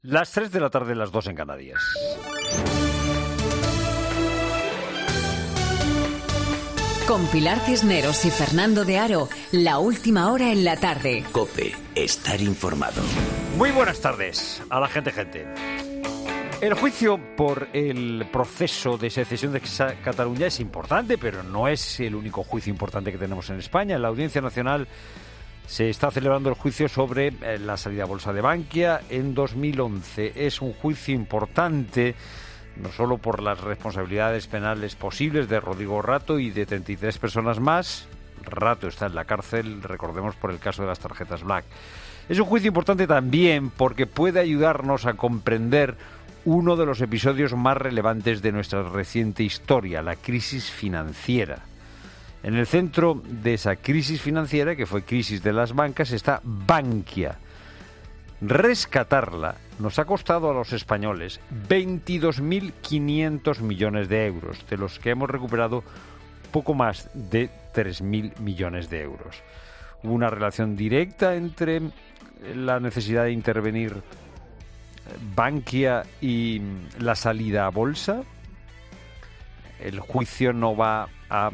Las 3 de la tarde, las 2 en Canarias. Con Pilar Cisneros y Fernando de Aro, la última hora en la tarde. COPE, estar informado. Muy buenas tardes a la gente. El juicio por el proceso de secesión de Cataluña es importante, pero no es el único juicio importante que tenemos en España. En la Audiencia Nacional se está celebrando el juicio sobre la salida a bolsa de Bankia en 2011. Es un juicio importante, no solo por las responsabilidades penales posibles de Rodrigo Rato y de 33 personas más. Rato está en la cárcel, recordemos, por el caso de las tarjetas Black. Es un juicio importante también porque puede ayudarnos a comprender uno de los episodios más relevantes de nuestra reciente historia, la crisis financiera. En el centro de esa crisis financiera, que fue crisis de las bancas, está Bankia. Rescatarla nos ha costado a los españoles 22.500 millones de euros, de los que hemos recuperado poco más de 3.000 millones de euros. Hubo una relación directa entre la necesidad de intervenir Bankia y la salida a bolsa. El juicio no va a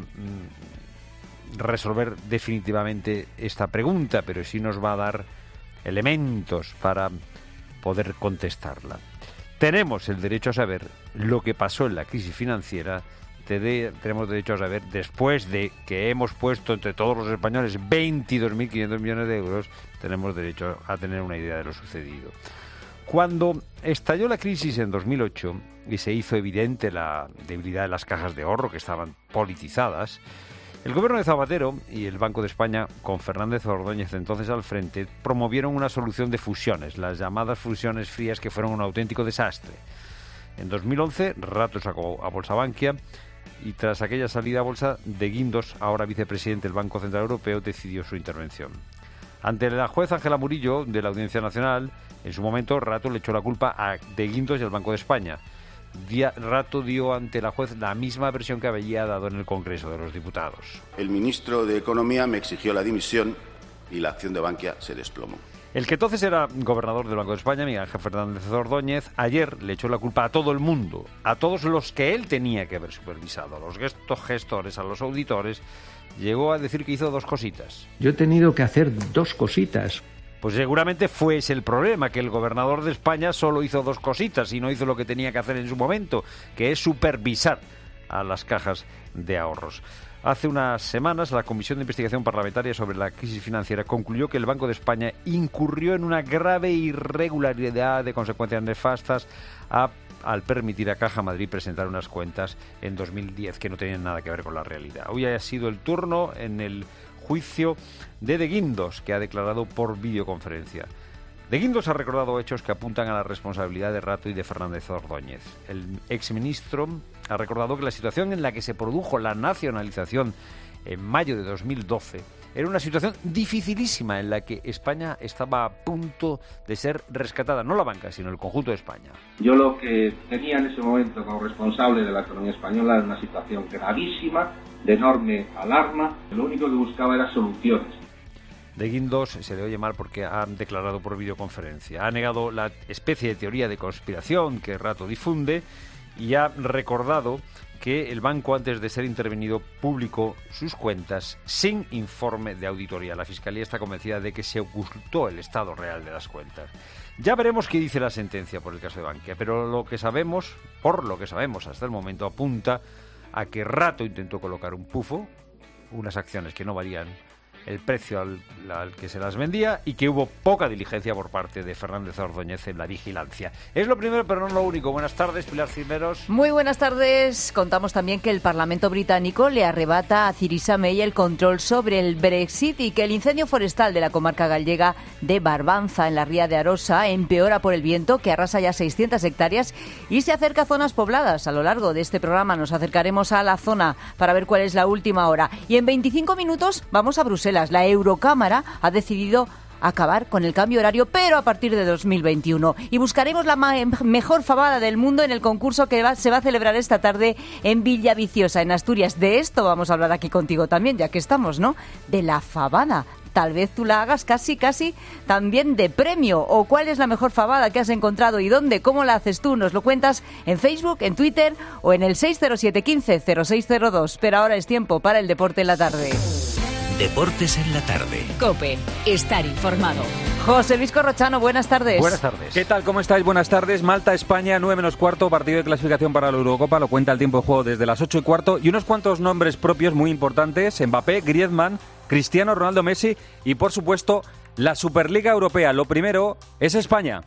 resolver definitivamente esta pregunta, pero sí nos va a dar elementos para poder contestarla. Tenemos el derecho a saber lo que pasó en la crisis financiera. Tenemos derecho a saber, después de que hemos puesto entre todos los españoles 22.500 millones de euros, tenemos derecho a tener una idea de lo sucedido. Cuando estalló la crisis en 2008 y se hizo evidente la debilidad de las cajas de ahorro, que estaban politizadas, el gobierno de Zapatero y el Banco de España, con Fernández Ordóñez entonces al frente, promovieron una solución de fusiones, las llamadas fusiones frías, que fueron un auténtico desastre. En 2011, Rato sacó a bolsa Bankia y tras aquella salida a bolsa, de Guindos, ahora vicepresidente del Banco Central Europeo, decidió su intervención. Ante la juez Ángela Murillo, de la Audiencia Nacional, en su momento Rato le echó la culpa a de Guindos y al Banco de España. Rato dio ante la juez la misma versión que había dado en el Congreso de los Diputados. El ministro de Economía me exigió la dimisión y la acción de Bankia se desplomó. El que entonces era gobernador del Banco de España, Miguel Ángel Fernández Ordóñez, ayer le echó la culpa a todo el mundo, a todos los que él tenía que haber supervisado, a los gestores, a los auditores. Llegó a decir que hizo dos cositas. Yo he tenido que hacer dos cositas. Pues seguramente fue ese el problema, que el gobernador de España solo hizo dos cositas y no hizo lo que tenía que hacer en su momento, que es supervisar a las cajas de ahorros. Hace unas semanas, la Comisión de Investigación Parlamentaria sobre la Crisis Financiera concluyó que el Banco de España incurrió en una grave irregularidad de consecuencias nefastas al permitir a Caja Madrid presentar unas cuentas en 2010 que no tenían nada que ver con la realidad. Hoy ha sido el turno en el juicio de Guindos, que ha declarado por videoconferencia. De Guindos ha recordado hechos que apuntan a la responsabilidad de Rato y de Fernández Ordóñez. El exministro ha recordado que la situación en la que se produjo la nacionalización en mayo de 2012 era una situación dificilísima en la que España estaba a punto de ser rescatada, no la banca, sino el conjunto de España. Yo lo que tenía en ese momento como responsable de la economía española era una situación gravísima, de enorme alarma. Lo único que buscaba era soluciones. De Guindos se le oye mal porque ha declarado por videoconferencia. Ha negado la especie de teoría de conspiración que Rato difunde y ha recordado que el banco, antes de ser intervenido, publicó sus cuentas sin informe de auditoría. La Fiscalía está convencida de que se ocultó el estado real de las cuentas. Ya veremos qué dice la sentencia por el caso de Bankia, pero por lo que sabemos hasta el momento, apunta a que Rato intentó colocar un pufo, unas acciones que no valían el precio al que se las vendía, y que hubo poca diligencia por parte de Fernández Ordóñez en la vigilancia. Es lo primero, pero no lo único. Buenas tardes, Pilar Cisneros. Muy buenas tardes. Contamos también que el Parlamento británico le arrebata a Theresa May el control sobre el Brexit y que el incendio forestal de la comarca gallega de Barbanza, en la ría de Arosa, empeora por el viento, que arrasa ya 600 hectáreas y se acerca a zonas pobladas. A lo largo de este programa nos acercaremos a la zona para ver cuál es la última hora. Y en 25 minutos vamos a Bruselas. La Eurocámara ha decidido acabar con el cambio horario, pero a partir de 2021. Y buscaremos la mejor fabada del mundo en el concurso que se va a celebrar esta tarde en Villaviciosa, en Asturias. De esto vamos a hablar aquí contigo también, ya que estamos, ¿no? De la fabada tal vez tú la hagas casi también de premio. ¿O cuál es la mejor fabada que has encontrado y dónde? ¿Cómo la haces tú? Nos lo cuentas en Facebook, en Twitter o en el 607 15 0602. Pero ahora es tiempo para el deporte en la tarde. Deportes en la tarde. COPE. Estar informado. José Luis Corrochano, buenas tardes. Buenas tardes. ¿Qué tal? ¿Cómo estáis? Buenas tardes. Malta-España, 9:15, partido de clasificación para la Eurocopa. Lo cuenta el tiempo de juego desde las 8:15. Y unos cuantos nombres propios muy importantes. Mbappé, Griezmann, Cristiano Ronaldo, Messi y, por supuesto, la Superliga Europea. Lo primero es España.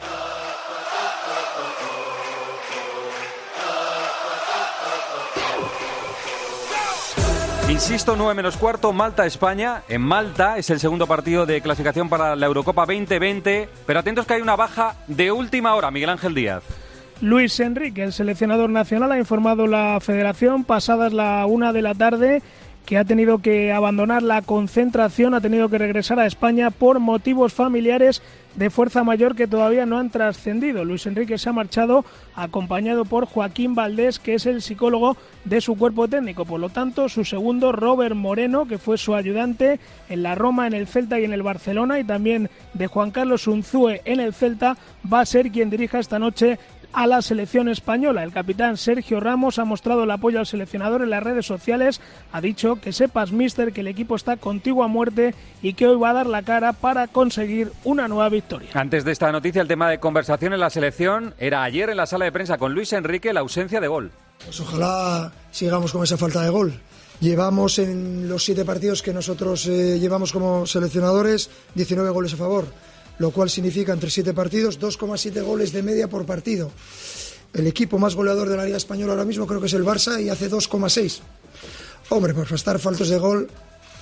Insisto, 9:15, Malta-España. En Malta es el segundo partido de clasificación para la Eurocopa 2020. Pero atentos que hay una baja de última hora, Miguel Ángel Díaz. Luis Enrique, el seleccionador nacional, ha informado la federación pasadas la 1 de la tarde que ha tenido que abandonar la concentración, ha tenido que regresar a España por motivos familiares de fuerza mayor que todavía no han trascendido. Luis Enrique se ha marchado acompañado por Joaquín Valdés, que es el psicólogo de su cuerpo técnico. Por lo tanto, su segundo, Robert Moreno, que fue su ayudante en la Roma, en el Celta y en el Barcelona, y también de Juan Carlos Unzúe en el Celta, va a ser quien dirija esta noche a la selección española. El capitán Sergio Ramos ha mostrado el apoyo al seleccionador en las redes sociales, ha dicho que sepas, míster, que el equipo está contigo a muerte y que hoy va a dar la cara para conseguir una nueva victoria. Antes de esta noticia, el tema de conversación en la selección era ayer en la sala de prensa con Luis Enrique la ausencia de gol. Pues ojalá sigamos con esa falta de gol. Llevamos en los 7 partidos que nosotros llevamos como seleccionadores 19 goles a favor, lo cual significa entre 7 partidos 2,7 goles de media por partido. El equipo más goleador de la Liga Española ahora mismo creo que es el Barça y hace 2,6. Hombre, pues para estar faltos de gol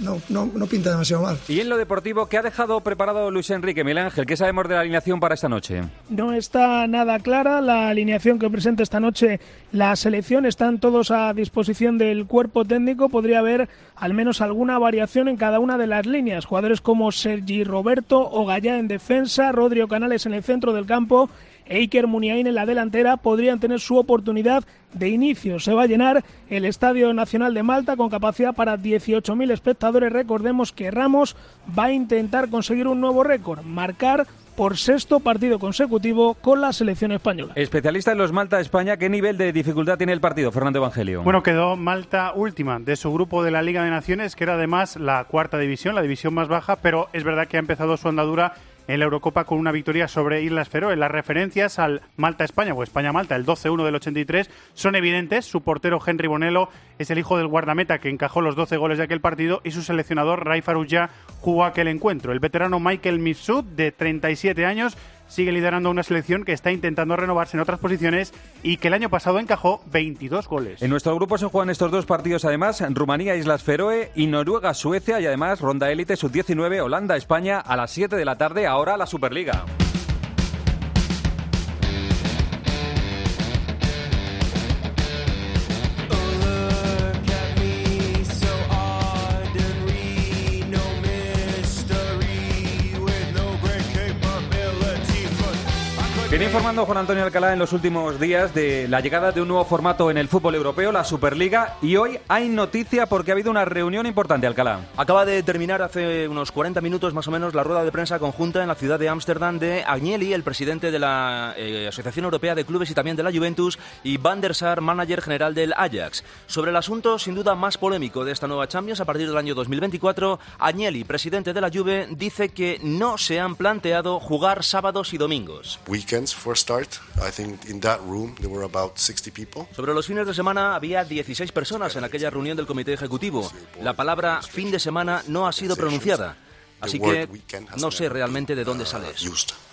no pinta demasiado mal. Y en lo deportivo, ¿qué ha dejado preparado Luis Enrique? Miguel Ángel, ¿qué sabemos de la alineación para esta noche? No está nada clara la alineación que presenta esta noche la selección. Están todos a disposición del cuerpo técnico. Podría haber al menos alguna variación en cada una de las líneas. Jugadores como Sergi Roberto o Gallá en defensa, Rodrigo Canales en el centro del campo, Iker Muniain en la delantera podrían tener su oportunidad de inicio. Se va a llenar el Estadio Nacional de Malta con capacidad para 18.000 espectadores. Recordemos que Ramos va a intentar conseguir un nuevo récord, marcar por 6º partido consecutivo con la selección española. Especialista en los Malta-España, ¿qué nivel de dificultad tiene el partido, Fernando Evangelio? Bueno, quedó Malta última de su grupo de la Liga de Naciones, que era además la 4ª división, la división más baja, pero es verdad que ha empezado su andadura en la Eurocopa con una victoria sobre Islas Feroe. Las referencias al Malta-España o España-Malta, el 12-1 del 83, son evidentes. Su portero Henry Bonello es el hijo del guardameta que encajó los 12 goles de aquel partido y su seleccionador Ray Farouja jugó aquel encuentro. El veterano Michael Mifsud, de 37 años, sigue liderando una selección que está intentando renovarse en otras posiciones y que el año pasado encajó 22 goles. En nuestro grupo se juegan estos dos partidos además, Rumanía, Islas Feroe y Noruega, Suecia, y además ronda élite sub-19, Holanda, España a las 7 de la tarde, ahora la Superliga. Viene informando Juan Antonio Alcalá en los últimos días de la llegada de un nuevo formato en el fútbol europeo, la Superliga, y hoy hay noticia porque ha habido una reunión importante, Alcalá. Acaba de terminar hace unos 40 minutos más o menos la rueda de prensa conjunta en la ciudad de Ámsterdam de Agnelli, el presidente de la Asociación Europea de Clubes y también de la Juventus, y Van der Sar, manager general del Ajax. Sobre el asunto sin duda más polémico de esta nueva Champions a partir del año 2024, Agnelli, presidente de la Juve, dice que no se han planteado jugar sábados y domingos. Sobre los fines de semana había 16 personas en aquella reunión del comité ejecutivo. La palabra fin de semana no ha sido pronunciada, así que no sé realmente de dónde sale eso.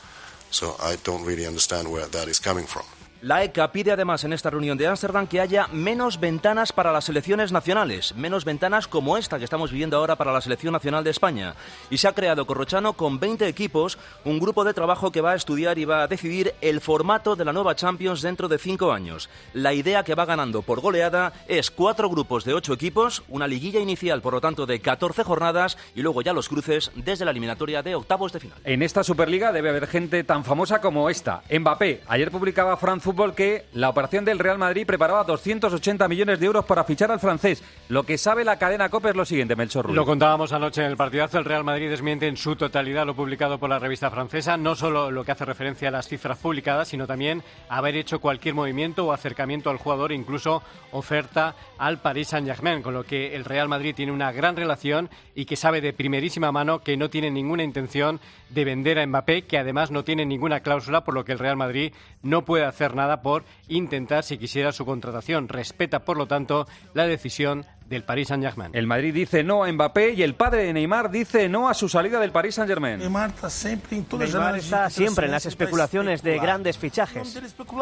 La ECA pide además en esta reunión de Ámsterdam que haya menos ventanas para las selecciones nacionales, menos ventanas como esta que estamos viviendo ahora para la Selección Nacional de España. Y se ha creado, Corrochano, con 20 equipos, un grupo de trabajo que va a estudiar y va a decidir el formato de la nueva Champions dentro de 5 años. La idea que va ganando por goleada es 4 grupos de 8 equipos, una liguilla inicial, por lo tanto, de 14 jornadas y luego ya los cruces desde la eliminatoria de octavos de final. En esta Superliga debe haber gente tan famosa como esta. Mbappé. Ayer publicaba France fútbol que la operación del Real Madrid preparaba 280 millones de euros para fichar al francés. Lo que sabe la cadena COPE es lo siguiente, Melchor Ruiz. Lo contábamos anoche en el partidazo. El Real Madrid desmiente en su totalidad lo publicado por la revista francesa, no solo lo que hace referencia a las cifras publicadas, sino también haber hecho cualquier movimiento o acercamiento al jugador, incluso oferta al Paris Saint-Germain, con lo que el Real Madrid tiene una gran relación y que sabe de primerísima mano que no tiene ninguna intención de vender a Mbappé, que además no tiene ninguna cláusula, por lo que el Real Madrid no puede hacer nada por intentar, si quisiera, su contratación. Respeta, por lo tanto, la decisión del Paris Saint-Germain. El Madrid dice no a Mbappé y el padre de Neymar dice no a su salida del Paris Saint-Germain. Neymar está siempre en las especulaciones de grandes fichajes.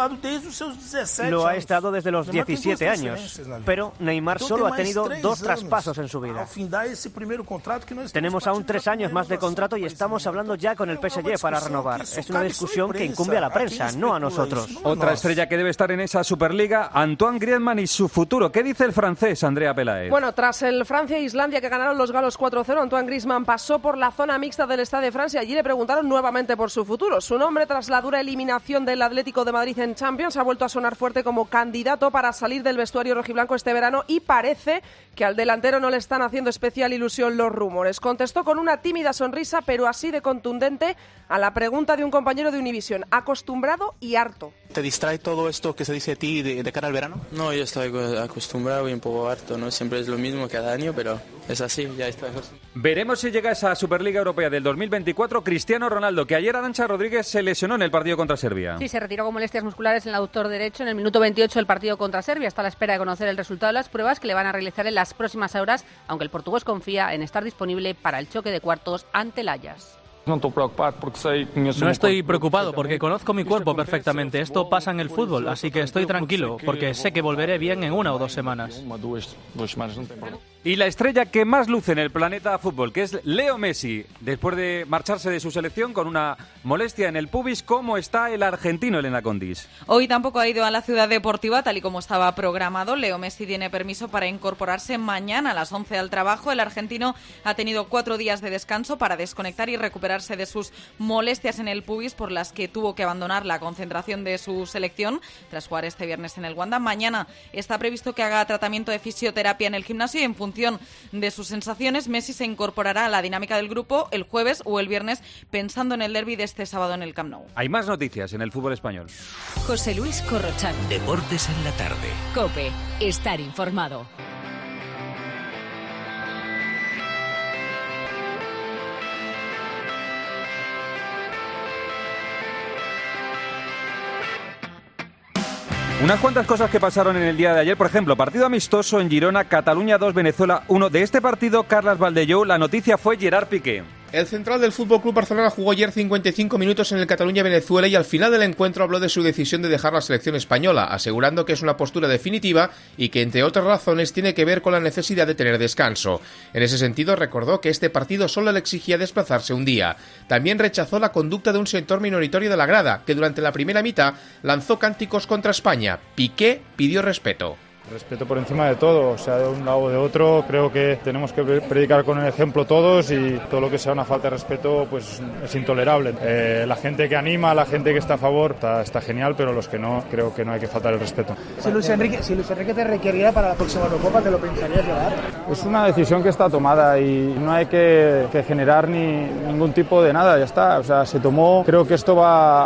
Lo ha estado desde los 17 años, pero Neymar solo ha tenido 2 traspasos en su vida. Tenemos aún 3 años más de contrato y estamos hablando ya con el PSG para renovar. Es una discusión que incumbe a la prensa, no a nosotros. Otra estrella que debe estar en esa Superliga, Antoine Griezmann y su futuro. ¿Qué dice el francés, Andrea Peláez? Bueno, tras el Francia-Islandia que ganaron los galos 4-0, Antoine Griezmann pasó por la zona mixta del Stade de Francia. Allí le preguntaron nuevamente por su futuro. Su nombre, tras la dura eliminación del Atlético de Madrid en Champions, ha vuelto a sonar fuerte como candidato para salir del vestuario rojiblanco este verano y parece que al delantero no le están haciendo especial ilusión los rumores. Contestó con una tímida sonrisa, pero así de contundente, a la pregunta de un compañero de Univision: acostumbrado y harto. ¿Te distrae todo esto que se dice a ti de cara al verano? No, yo estoy acostumbrado y un poco harto, ¿no? Siempre es lo mismo cada año, pero es así, ya está. Veremos si llega a esa Superliga Europea del 2024 Cristiano Ronaldo, que ayer Arantxa Rodríguez se lesionó en el partido contra Serbia. Sí, se retiró con molestias musculares en el aductor derecho en el minuto 28 del partido contra Serbia. Está a la espera de conocer el resultado de las pruebas que le van a realizar en las próximas horas, aunque el portugués confía en estar disponible para el choque de cuartos ante el Ajax. No estoy preocupado porque conozco mi cuerpo perfectamente. Esto pasa en el fútbol, así que estoy tranquilo porque sé que volveré bien en 1 o 2 semanas. Y la estrella que más luce en el planeta fútbol, que es Leo Messi, después de marcharse de su selección con una molestia en el pubis. ¿Cómo está el argentino, Elena Condis? Hoy tampoco ha ido a la ciudad deportiva tal y como estaba programado. Leo Messi tiene permiso para incorporarse mañana a las 11 al trabajo. El argentino ha tenido 4 días de descanso para desconectar y recuperarse de sus molestias en el pubis, por las que tuvo que abandonar la concentración de su selección tras jugar este viernes en el Wanda. Mañana está previsto que haga tratamiento de fisioterapia en el gimnasio y en función de sus sensaciones, Messi se incorporará a la dinámica del grupo el jueves o el viernes, pensando en el derbi de este sábado en el Camp Nou. Hay más noticias en el fútbol español. José Luis Corrochano. Deportes en la tarde. COPE. Estar informado. Unas cuantas cosas que pasaron en el día de ayer. Por ejemplo, partido amistoso en Girona, Cataluña 2, Venezuela 1. De este partido, Carles Valdellou, la noticia fue Gerard Piqué. El central del FC Barcelona jugó ayer 55 minutos en el Cataluña-Venezuela y al final del encuentro habló de su decisión de dejar la selección española, asegurando que es una postura definitiva y que, entre otras razones, tiene que ver con la necesidad de tener descanso. En ese sentido, recordó que este partido solo le exigía desplazarse un día. También rechazó la conducta de un sector minoritario de la grada, que durante la primera mitad lanzó cánticos contra España. Piqué pidió respeto. Respeto por encima de todo, sea de un lado o de otro. Creo que tenemos que predicar con el ejemplo todos y todo lo que sea una falta de respeto pues es intolerable. La gente que anima, la gente que está a favor está genial, pero los que no, creo que no hay que faltar el respeto. Si Luis Enrique te requeriera para la próxima Eurocopa, ¿te lo pensarías llevar? Es una decisión que está tomada y no hay que generar ningún tipo de nada, ya está. O sea, se tomó. Creo que esto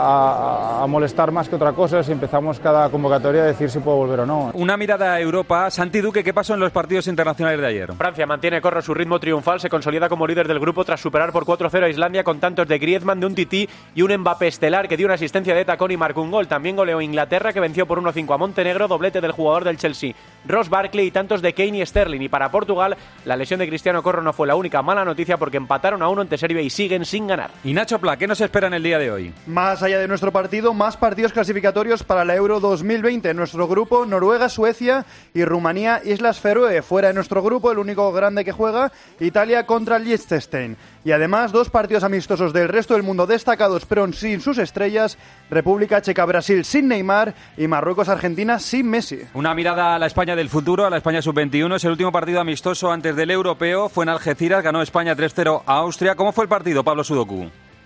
va a molestar más que otra cosa si empezamos cada convocatoria a decir si puedo volver o no. Una mirada a Europa. Santi Duque, ¿qué pasó en los partidos internacionales de ayer? Francia mantiene su ritmo triunfal, se consolida como líder del grupo tras superar por 4-0 a Islandia con tantos de Griezmann, de un Tití y un Mbappé estelar que dio una asistencia de tacón y marcó un gol. También goleó Inglaterra, que venció por 1-5 a Montenegro, doblete del jugador del Chelsea, Ross Barkley, y tantos de Kane y Sterling. Y para Portugal, la lesión de Cristiano Corro no fue la única mala noticia, porque empataron a 1 ante Serbia y siguen sin ganar. Y Nacho Pla, ¿qué nos espera en el día de hoy? Más allá de nuestro partido, más partidos clasificatorios para la Euro 2020. En nuestro grupo, Noruega, Suecia y Rumanía, Islas Feroe. Fuera de nuestro grupo, el único grande que juega, Italia contra Liechtenstein. Y además, 2 partidos amistosos del resto del mundo destacados, pero sin sus estrellas: República Checa-Brasil sin Neymar y Marruecos-Argentina sin Messi. Una mirada a la España del futuro, a la España sub-21. Es el último partido amistoso antes del europeo. Fue en Algeciras, ganó España 3-0 a Austria. ¿Cómo fue el partido, Pablo Sudoku?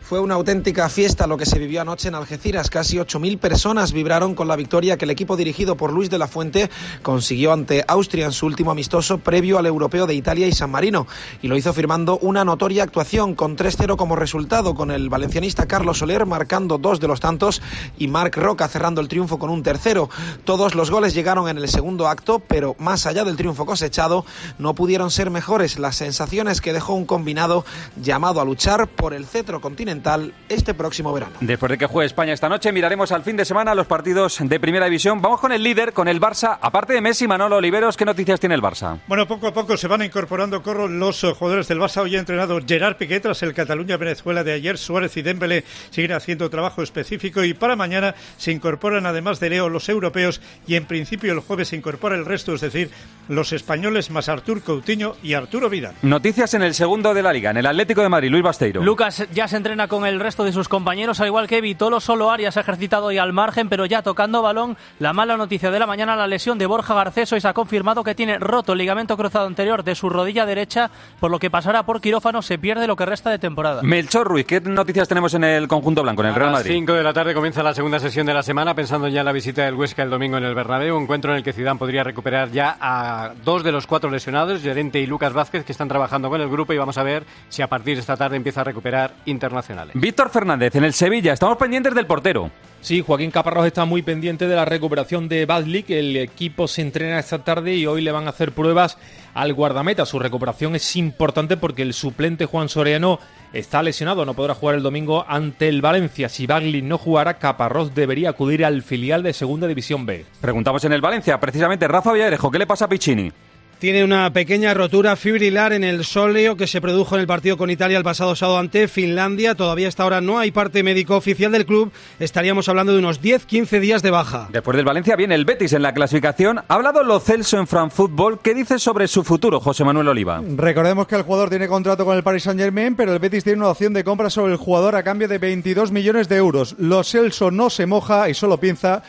Fue una auténtica fiesta lo que se vivió anoche en Algeciras. Casi 8.000 personas vibraron con la victoria que el equipo dirigido por Luis de la Fuente consiguió ante Austria en su último amistoso previo al Europeo de Italia y San Marino. Y lo hizo firmando una notoria actuación con 3-0 como resultado, con el valencianista Carlos Soler marcando 2 de los tantos y Marc Roca cerrando el triunfo con un tercero. Todos los goles llegaron en el segundo acto, pero más allá del triunfo cosechado, no pudieron ser mejores las sensaciones que dejó un combinado llamado a luchar por el cetro continental este próximo verano. Después de que juegue España esta noche, miraremos al fin de semana los partidos de Primera División. Vamos con el líder, con el Barça. Aparte de Messi, Manolo Oliveros, ¿qué noticias tiene el Barça? Bueno, poco a poco se van incorporando los jugadores del Barça. Hoy ha entrenado Gerard Piqué tras el Cataluña-Venezuela de ayer. Suárez y Dembélé siguen haciendo trabajo específico y para mañana se incorporan, además de Leo, los europeos y en principio el jueves se incorpora el resto, es decir, los españoles más Artur Coutinho y Arturo Vidal. Noticias en el segundo de la Liga, en el Atlético de Madrid, Luis Basteiro. Lucas ya se entrena con el resto de sus compañeros, al igual que Vitolo. Solo Arias ha ejercitado hoy al margen, pero ya tocando balón. La mala noticia de la mañana, la lesión de Borja Garcés. Hoy se ha confirmado que tiene roto el ligamento cruzado anterior de su rodilla derecha, por lo que pasará por quirófano. Se pierde lo que resta de temporada. Melchor Ruiz, ¿qué noticias tenemos en el conjunto blanco, en el Real Madrid? A las 5 de la tarde comienza la segunda sesión de la semana, pensando ya en la visita del Huesca el domingo en el Bernabéu, encuentro en el que Zidane podría recuperar ya a 2 de los 4 lesionados, Llorente y Lucas Vázquez, que están trabajando con el grupo, y vamos a ver si a partir de esta tarde empieza a recuperar internacionales. Víctor Fernández, en el Sevilla, estamos pendientes del portero. Sí, Joaquín Caparrós está muy pendiente de la recuperación de Badlik. El equipo se entrena esta tarde y hoy le van a hacer pruebas al guardameta. Su recuperación es importante porque el suplente Juan Soriano está lesionado, no podrá jugar el domingo ante el Valencia. Si Badlik no jugara, Caparrós debería acudir al filial de Segunda División B. Preguntamos en el Valencia, precisamente Rafa Villarejo, ¿qué le pasa a Piccini? Tiene una pequeña rotura fibrilar en el sóleo que se produjo en el partido con Italia el pasado sábado ante Finlandia. Todavía hasta ahora no hay parte médico oficial del club. Estaríamos hablando de unos 10-15 días de baja. Después del Valencia viene el Betis en la clasificación. Ha hablado Lo Celso en France Football. ¿Qué dice sobre su futuro, José Manuel Oliva? Recordemos que el jugador tiene contrato con el Paris Saint-Germain, pero el Betis tiene una opción de compra sobre el jugador a cambio de 22 millones de euros. Lo Celso no se moja y solo piensa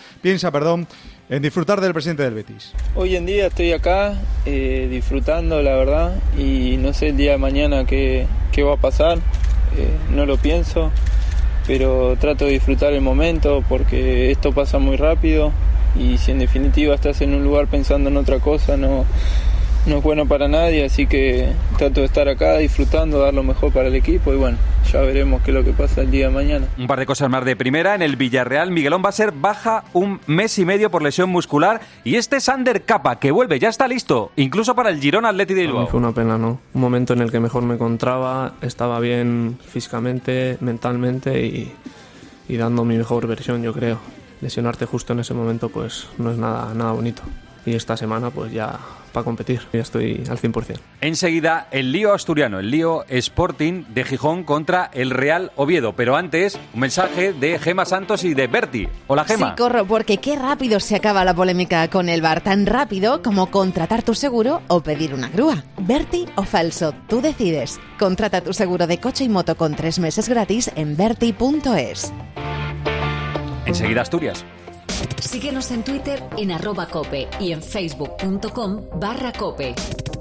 en disfrutar del presidente del Betis. Hoy en día estoy acá disfrutando, la verdad, y no sé el día de mañana qué va a pasar, no lo pienso, pero trato de disfrutar el momento porque esto pasa muy rápido y si en definitiva estás en un lugar pensando en otra cosa no es bueno para nadie, así que trato de estar acá disfrutando, dar lo mejor para el equipo y bueno, ya veremos qué es lo que pasa el día de mañana. Un par de cosas más de primera. En el Villarreal, Miguelón va a ser baja 1 mes y medio por lesión muscular y este es Ander Capa, que vuelve, ya está listo, incluso para el Girona Athletic de Bilbao. Fue una pena, ¿no? Un momento en el que mejor me encontraba, estaba bien físicamente, mentalmente y dando mi mejor versión, yo creo. Lesionarte justo en ese momento pues no es nada bonito. Y esta semana pues ya para competir, ya estoy al 100%. Enseguida el lío asturiano, el lío Sporting de Gijón contra el Real Oviedo. Pero antes, un mensaje de Gema Santos y de Berti. Hola, Gema. Sí, corro, porque qué rápido se acaba la polémica con el VAR. Tan rápido como contratar tu seguro o pedir una grúa. Berti o falso, tú decides. Contrata tu seguro de coche y moto con 3 meses gratis en berti.es. Enseguida Asturias. Síguenos en Twitter en @cope y en facebook.com/cope.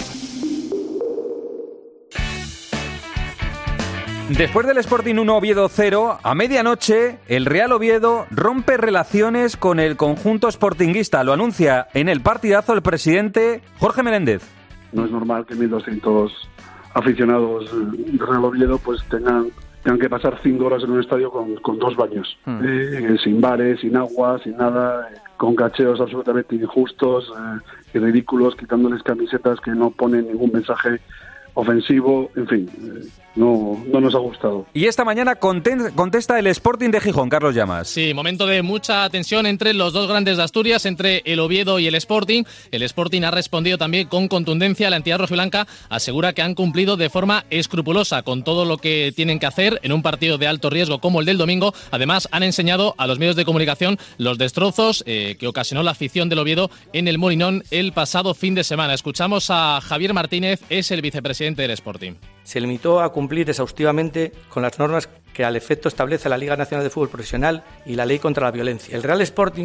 Después del Sporting 1 Oviedo 0, a medianoche el Real Oviedo rompe relaciones con el conjunto sportinguista. Lo anuncia en el partidazo el presidente Jorge Menéndez. No es normal que 1.200 aficionados del Real Oviedo pues tengan que pasar 5 horas en un estadio con 2 baños, sin bares, sin agua, sin nada, con cacheos absolutamente injustos y ridículos, quitándoles camisetas que no ponen ningún mensaje ofensivo, en fin, no nos ha gustado. Y esta mañana contesta el Sporting de Gijón, Carlos Llamas. Sí, momento de mucha tensión entre los dos grandes de Asturias, entre el Oviedo y el Sporting. El Sporting ha respondido también con contundencia. La entidad rojiblanca asegura que han cumplido de forma escrupulosa con todo lo que tienen que hacer en un partido de alto riesgo como el del domingo. Además, han enseñado a los medios de comunicación los destrozos que ocasionó la afición del Oviedo en el Molinón el pasado fin de semana. Escuchamos a Javier Martínez, es el vicepresidente del Sporting. Se limitó a cumplir exhaustivamente con las normas que al efecto establece la Liga Nacional de Fútbol Profesional y la Ley contra la Violencia. El Real Sporting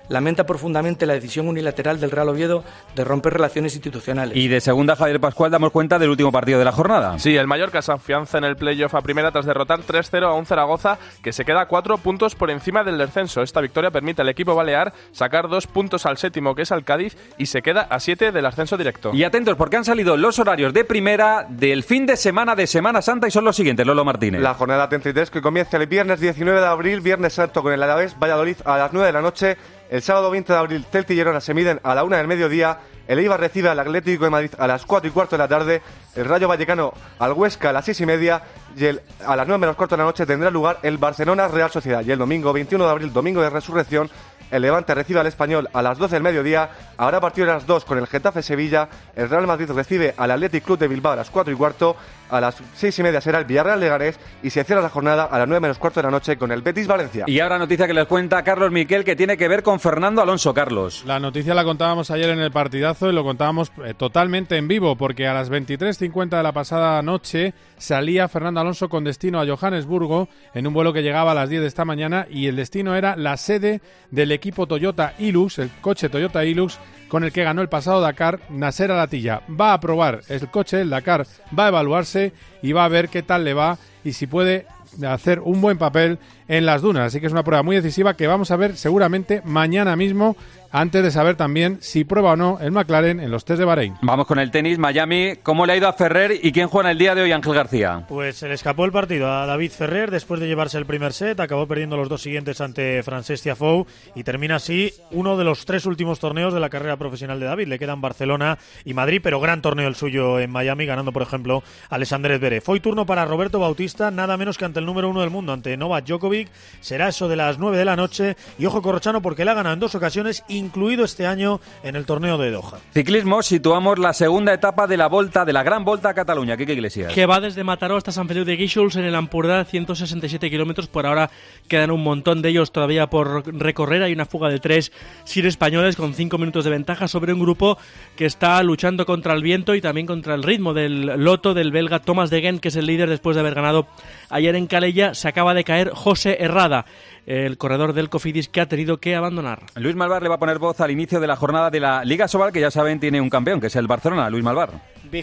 lamenta profundamente la decisión unilateral del Real Oviedo de romper relaciones institucionales. Y de segunda, Javier Pascual, damos cuenta del último partido de la jornada. Sí, el Mallorca se afianza en el playoff a primera tras derrotar 3-0 a un Zaragoza que se queda 4 puntos por encima del descenso. Esta victoria permite al equipo balear sacar 2 puntos al séptimo, que es al Cádiz, y se queda a 7 del ascenso directo. Y atentos, porque han salido los horarios de primera del fin de Semana Santa y son los siguientes, Lolo Martínez. La jornada 33 que comienza el viernes 19 de abril, Viernes Santo con el Alavés Valladolid a las 9 de la noche. El sábado 20 de abril, Celta y Girona se miden a la 1 del mediodía. El Eibar recibe al Atlético de Madrid a las 4:15 de la tarde. El Rayo Vallecano al Huesca a las 6:30. Y a las 9:15 de la noche tendrá lugar el Barcelona Real Sociedad. Y el domingo 21 de abril, domingo de Resurrección, el Levante recibe al Español a las 12 del mediodía. Habrá partido a las 2 con el Getafe Sevilla. El Real Madrid recibe al Athletic Club de Bilbao a las 4:15. A las 6:30 será el Villarreal Leganés y se cierra la jornada a las 9:15 de la noche con el Betis Valencia. Y ahora noticia que les cuenta Carlos Miquel, que tiene que ver con Fernando Alonso. Carlos. La noticia la contábamos ayer en el partidazo y lo contábamos totalmente en vivo, porque a las 23:50 de la pasada noche salía Fernando Alonso con destino a Johannesburgo en un vuelo que llegaba a las 10 de esta mañana, y el destino era la sede del equipo Toyota Hilux, el coche Toyota Hilux con el que ganó el pasado Dakar Nasser Al-Attiyah. Va a probar el coche, el Dakar va a evaluarse y va a ver qué tal le va y si puede hacer un buen papel en las dunas. Así que es una prueba muy decisiva que vamos a ver seguramente mañana mismo, antes de saber también si prueba o no el McLaren en los test de Bahrein. Vamos con el tenis. Miami, ¿cómo le ha ido a Ferrer y quién juega en el día de hoy, Ángel García? Pues se le escapó el partido a David Ferrer después de llevarse el primer set. Acabó perdiendo los dos siguientes ante Frances Tiafoe y termina así uno de los 3 últimos torneos de la carrera profesional de David. Le quedan Barcelona y Madrid, pero gran torneo el suyo en Miami, ganando por ejemplo a Alexander Zverev. Hoy turno para Roberto Bautista, nada menos que ante el número 1 del mundo, ante Novak Djokovic. Será eso de las 9 de la noche y ojo Corrochano, porque le ha ganado en 2 ocasiones, incluido este año en el torneo de Doha. Ciclismo, situamos la segunda etapa de la Volta, de la Gran Volta a Cataluña. Quique Iglesias. Que va desde Mataró hasta Sant Feliu de Guíxols en el Ampurdá, 167 kilómetros. Por ahora quedan un montón de ellos todavía por recorrer. Hay una fuga de 3 Sir españoles con 5 minutos de ventaja sobre un grupo que está luchando contra el viento y también contra el ritmo del loto del belga Thomas de Gent, que es el líder después de haber ganado ayer en Calella. Se acaba de caer José Herrada, el corredor del Cofidis, que ha tenido que abandonar. Luis Malvar le va a poner voz al inicio de la jornada de la Liga Sobal, que ya saben tiene un campeón, que es el Barcelona. Luis Malvar.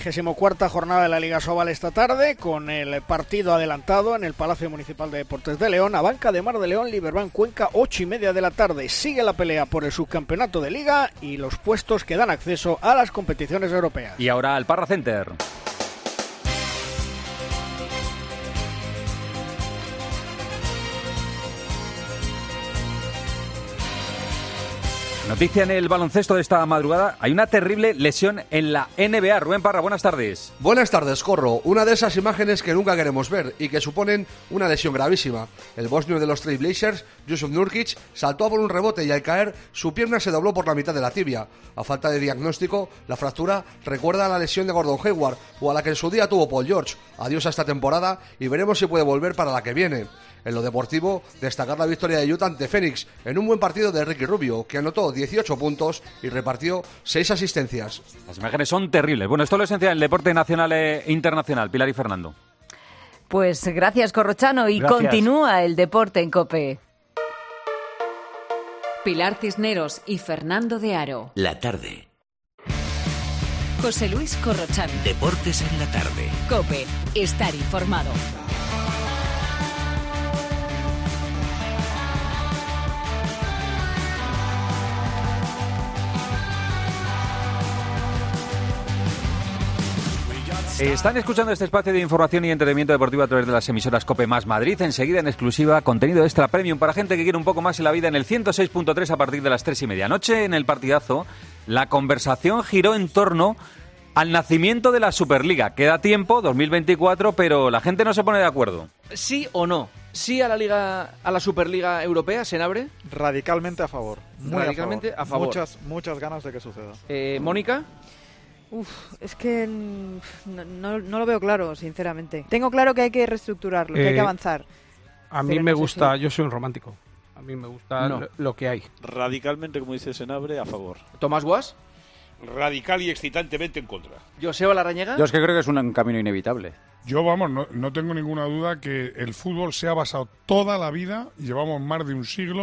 24ª jornada de la Liga Sobal esta tarde, con el partido adelantado en el Palacio Municipal de Deportes de León. Abanca de Mar de León, Liberbank Cuenca, 8:30 de la tarde. Sigue la pelea por el subcampeonato de Liga y los puestos que dan acceso a las competiciones europeas. Y ahora al Parra Center. Noticia en el baloncesto de esta madrugada. Hay una terrible lesión en la NBA. Rubén Parra, buenas tardes. Buenas tardes, Corro. Una de esas imágenes que nunca queremos ver y que suponen una lesión gravísima. El bosnio de los Trail Blazers, Jusuf Nurkic, saltó por un rebote y al caer su pierna se dobló por la mitad de la tibia. A falta de diagnóstico, la fractura recuerda a la lesión de Gordon Hayward o a la que en su día tuvo Paul George. Adiós a esta temporada y veremos si puede volver para la que viene. En lo deportivo, destacar la victoria de Utah ante Phoenix en un buen partido de Ricky Rubio, que anotó 18 puntos y repartió 6 asistencias. Las imágenes son terribles. Bueno, esto es lo esencial del deporte nacional e internacional. Pilar y Fernando. Pues gracias, Corrochano, y gracias. Continúa el deporte en COPE. Pilar Cisneros y Fernando de Aro. La tarde. José Luis Corrochano. Deportes en la tarde. COPE. Estar informado. Están escuchando este espacio de información y entretenimiento deportivo a través de las emisoras COPE más Madrid. Enseguida, en exclusiva, contenido extra premium para gente que quiere un poco más en la vida en el 106.3 a partir de las 3:30. Anoche, en el partidazo, la conversación giró en torno al nacimiento de la Superliga. Queda tiempo, 2024, pero la gente no se pone de acuerdo. ¿Sí o no? ¿Sí a la Liga, a la Superliga Europea, Senabre? Radicalmente a favor. Muy radicalmente a favor. Muchas ganas de que suceda. ¿Mónica? Es que no lo veo claro, sinceramente. Tengo claro que hay que reestructurarlo, que hay que avanzar. A mí me gusta, yo soy un romántico. A mí me gusta lo que hay. Radicalmente, como dice Senabre, a favor. ¿Tomás Guas? Radical y excitantemente en contra. ¿Joseba Larrañaga? Yo es que creo que es un camino inevitable. Yo, no tengo ninguna duda que el fútbol se ha basado toda la vida, llevamos más de un siglo,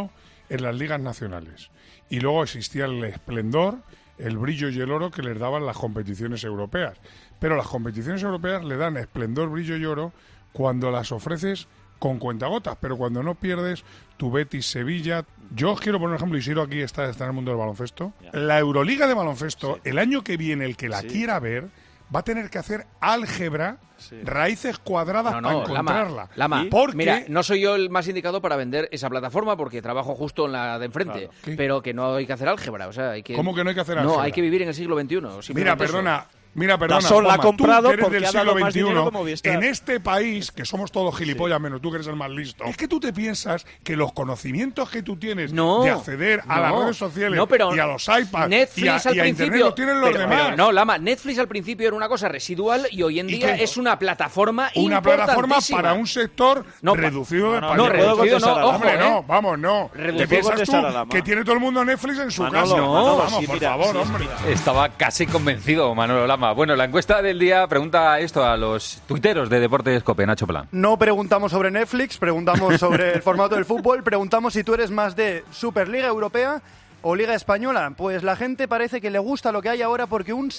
en las ligas nacionales. Y luego existía el esplendor, el brillo y el oro que les daban las competiciones europeas. Pero las competiciones europeas le dan esplendor, brillo y oro cuando las ofreces con cuentagotas, pero cuando no pierdes tu Betis, Sevilla. Yo os quiero poner un ejemplo, Isidro aquí está en el mundo del baloncesto. La Euroliga de baloncesto, el año que viene, el que la quiera ver, va a tener que hacer álgebra, raíces cuadradas para encontrarla. Lama, porque... mira, no soy yo el más indicado para vender esa plataforma porque trabajo justo en la de enfrente, pero que no hay que hacer álgebra. O sea, hay que... ¿Cómo que no hay que hacer álgebra? No, hay que vivir en el siglo XXI. Mira, perdona, Dazón la ha comprado tú, que eres porque del ha dado siglo más dinero como XXI, Movistar. en este país, que somos todos gilipollas menos tú que eres el más listo, es que tú te piensas que los conocimientos que tú tienes de acceder a las redes sociales y a los iPads Netflix y a Internet lo tienen los demás. Pero no, Lama, Netflix al principio era una cosa residual y hoy en día es una plataforma Una plataforma importantísima. para un sector reducido de no, reducido no, ojo, hombre, no, vamos, no. ¿Te piensas tú que tiene todo el mundo Netflix en su casa? Manolo, vamos, por favor, hombre. Estaba casi convencido Manolo Lama. Bueno, la encuesta del día pregunta esto a los tuiteros de Deportes COPE, Nacho Plan. No preguntamos sobre Netflix, preguntamos sobre el formato del fútbol, preguntamos si tú eres más de Superliga Europea o Liga Española. Pues la gente parece que le gusta lo que hay ahora porque un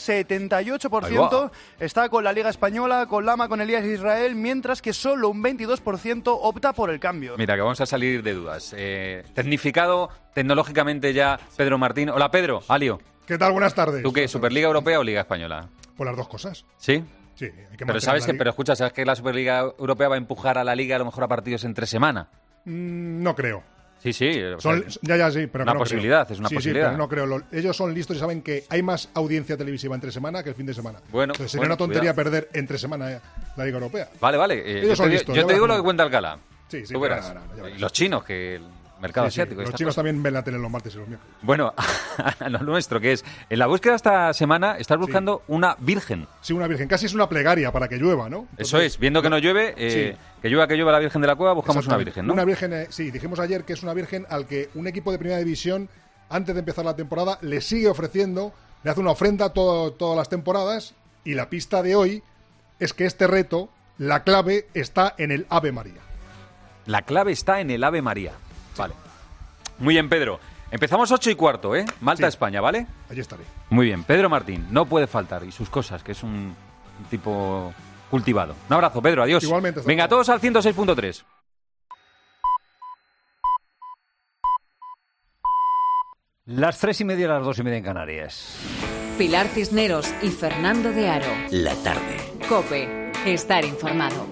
78% está con la Liga Española, con Lama, con Elías Israel, mientras que solo un 22% opta por el cambio. Mira, que vamos a salir de dudas. Tecnificado tecnológicamente ya Pedro Martín. Hola Pedro, Alio. ¿Qué tal? Buenas tardes. ¿Tú qué, Superliga Europea o Liga Española? Pues las dos cosas. ¿Sí? Sí, hay que pero sabes que, pero escucha, ¿sabes que la Superliga Europea va a empujar a la Liga a lo mejor a partidos entre semana? No creo. Sí, sí. Ya, sí, pero una no posibilidad, creo. Es una sí, posibilidad. Sí, pero no creo. Ellos son listos y saben que hay más audiencia televisiva entre semana que el fin de semana. Bueno, entonces sería una tontería perder entre semana la Liga Europea. Vale. Ellos son listos. Yo te digo lo que cuenta Alcalá. Sí, tú verás. Y los chinos, que... mercado asiático. Los chinos también ven la tele los martes y los miércoles. Bueno, a lo nuestro, que es, en la búsqueda esta semana estás buscando una virgen. Sí, una virgen. Casi es una plegaria para que llueva, ¿no? Entonces, eso es, viendo que no llueve, que llueva la Virgen de la Cueva, buscamos una virgen, ¿no? Una virgen, sí, dijimos ayer que es una virgen al que un equipo de primera división, antes de empezar la temporada, le sigue ofreciendo, le hace una ofrenda todas las temporadas, y la pista de hoy es que este reto, la clave está en el Ave María. La clave está en el Ave María. Vale. Muy bien, Pedro. Empezamos 8:15, ¿eh? Malta, España, ¿vale? Allí estaré. Muy bien. Pedro Martín, no puede faltar. Y sus cosas, que es un tipo cultivado. Un abrazo, Pedro. Adiós. Igualmente. Venga, todos al 106.3. Las 3:30, las 2:30 en Canarias. Pilar Cisneros y Fernando de Aro. La tarde. COPE. Estar informado.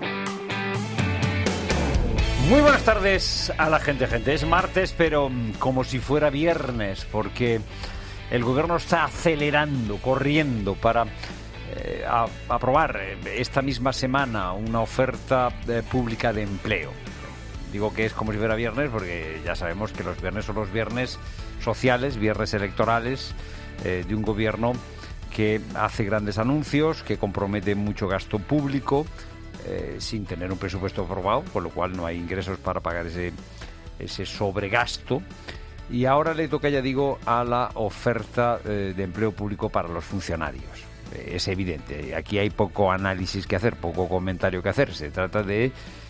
Muy buenas tardes a la gente. Es martes, pero como si fuera viernes, porque el gobierno está acelerando, corriendo para aprobar esta misma semana una oferta pública de empleo. Digo que es como si fuera viernes porque ya sabemos que los viernes son los viernes sociales, viernes electorales de un gobierno que hace grandes anuncios, que compromete mucho gasto público, sin tener un presupuesto aprobado, con lo cual no hay ingresos para pagar ese sobregasto. Y ahora le toca, ya digo, a la oferta de empleo público para los funcionarios. Es evidente, aquí hay poco análisis que hacer, poco comentario que hacer. Se trata de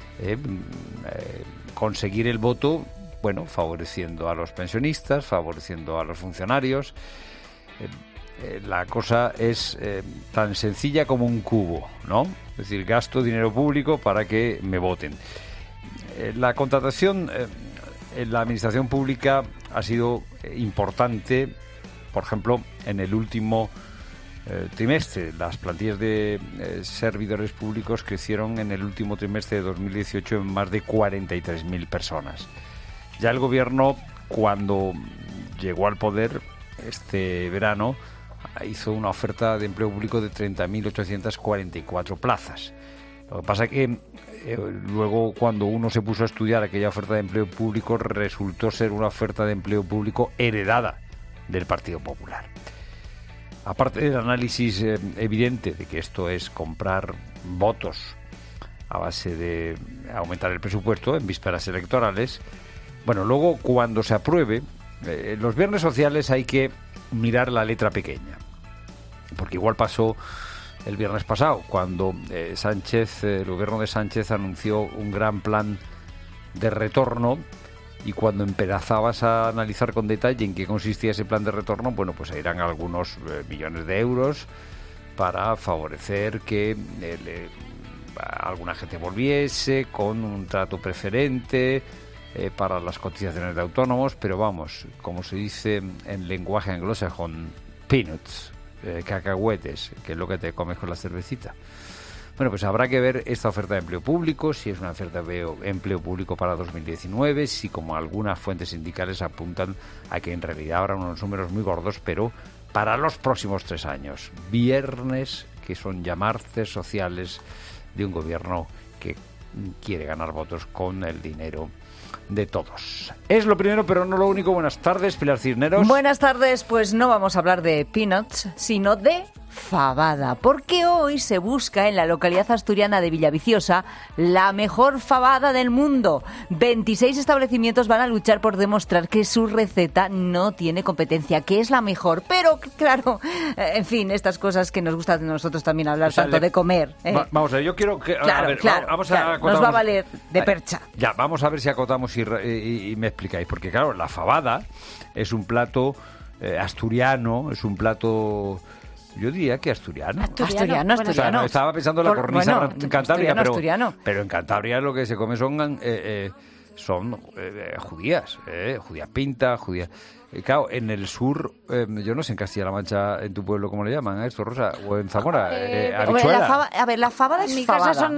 conseguir el voto, bueno, favoreciendo a los pensionistas, favoreciendo a los funcionarios. La cosa es tan sencilla como un cubo, ¿no? Es decir, gasto dinero público para que me voten. La contratación en la administración pública ha sido importante, por ejemplo, en el último trimestre. Las plantillas de servidores públicos crecieron en el último trimestre de 2018 en más de 43.000 personas. Ya el gobierno, cuando llegó al poder este verano, hizo una oferta de empleo público de 30.844 plazas. Lo que pasa es que luego, cuando uno se puso a estudiar aquella oferta de empleo público, resultó ser una oferta de empleo público heredada del Partido Popular. Aparte del análisis evidente de que esto es comprar votos a base de aumentar el presupuesto en vísperas electorales, bueno, luego cuando se apruebe, los viernes sociales hay que mirar la letra pequeña, porque igual pasó el viernes pasado, cuando el gobierno de Sánchez anunció un gran plan de retorno y cuando empezabas a analizar con detalle en qué consistía ese plan de retorno, bueno, pues eran algunos millones de euros para favorecer que alguna gente volviese con un trato preferente para las cotizaciones de autónomos, pero vamos, como se dice en lenguaje anglosajón, peanuts, cacahuetes, que es lo que te comes con la cervecita. Bueno, pues habrá que ver esta oferta de empleo público, si es una oferta de empleo público para 2019, si como algunas fuentes sindicales apuntan a que en realidad habrá unos números muy gordos, pero para los próximos 3 años. Viernes, que son ya martes sociales de un gobierno que quiere ganar votos con el dinero de todos. Es lo primero, pero no lo único. Buenas tardes, Pilar Cisneros. Buenas tardes, pues no vamos a hablar de peanuts, sino de fabada, porque hoy se busca en la localidad asturiana de Villaviciosa la mejor fabada del mundo. 26 establecimientos van a luchar por demostrar que su receta no tiene competencia, que es la mejor. Pero claro, en fin, estas cosas que nos gustan a nosotros también hablar, o sea, tanto de comer. Vamos a ver, yo quiero que... Claro, a ver, claro, vamos claro, a acotamos, nos va a valer de percha. Ya, vamos a ver si acotamos y me explicáis, porque claro, la fabada es un plato asturiano, es un plato... Yo diría que asturiano. Asturiano. O sea, no, estaba pensando en la cornisa cantábrica, asturiano. Pero en Cantabria lo que se come son judías, judías pintas, judías... Claro, en el sur, yo no sé en Castilla-La Mancha, en tu pueblo, ¿cómo le llaman a esto, Rosa? O en Zamora, habichuela. La fabada es fabada. Son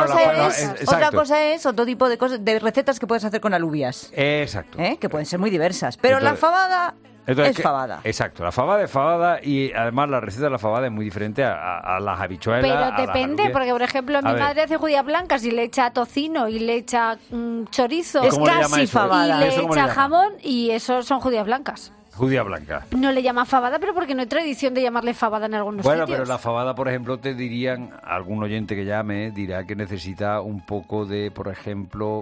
Otra cosa es otro tipo de cosas, de recetas que puedes hacer con alubias. Exacto. Que pueden ser muy diversas. Pero entonces, la fabada... es fabada. Exacto, la fabada es fabada y además la receta de la fabada es muy diferente a las habichuelas. Pero depende, porque por ejemplo mi madre hace judías blancas y le echa tocino y le echa chorizo. Es casi fabada. Y le echa jamón y eso son judías blancas. Judía blanca. No le llama fabada, pero porque no hay tradición de llamarle fabada en algunos sitios. Bueno, pero la fabada, por ejemplo, te dirían, algún oyente que llame dirá que necesita un poco de, por ejemplo...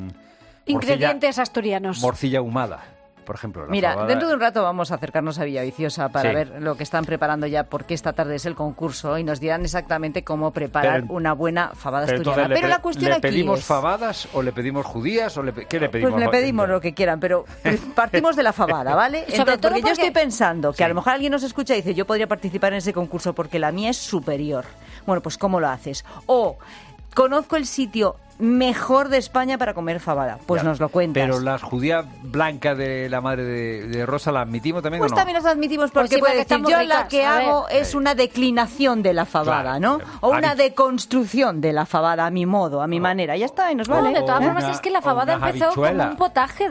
ingredientes asturianos. Morcilla ahumada. Por ejemplo, mira, fabada... dentro de un rato vamos a acercarnos a Villaviciosa para ver lo que están preparando ya, porque esta tarde es el concurso y nos dirán exactamente cómo preparar una buena fabada asturiana. Entonces, pero la cuestión aquí ¿le pedimos es... fabadas o le pedimos judías o qué le pedimos? Pues le pedimos lo que quieran, pero partimos de la fabada, ¿vale? Entonces, porque yo estoy pensando que a lo mejor alguien nos escucha y dice, yo podría participar en ese concurso porque la mía es superior. Bueno, pues ¿cómo lo haces? O conozco el sitio mejor de España para comer fabada. Pues nos lo cuentas. Pero las judías blancas de la madre de Rosa, ¿las admitimos también pues o no? También las admitimos porque puede decir, yo ricas, la que hago es una declinación de la fabada, ¿no? O una deconstrucción de la fabada a mi modo, a mi manera. Ya está, y nos vale. De todas formas, es que la fabada empezó como un potaje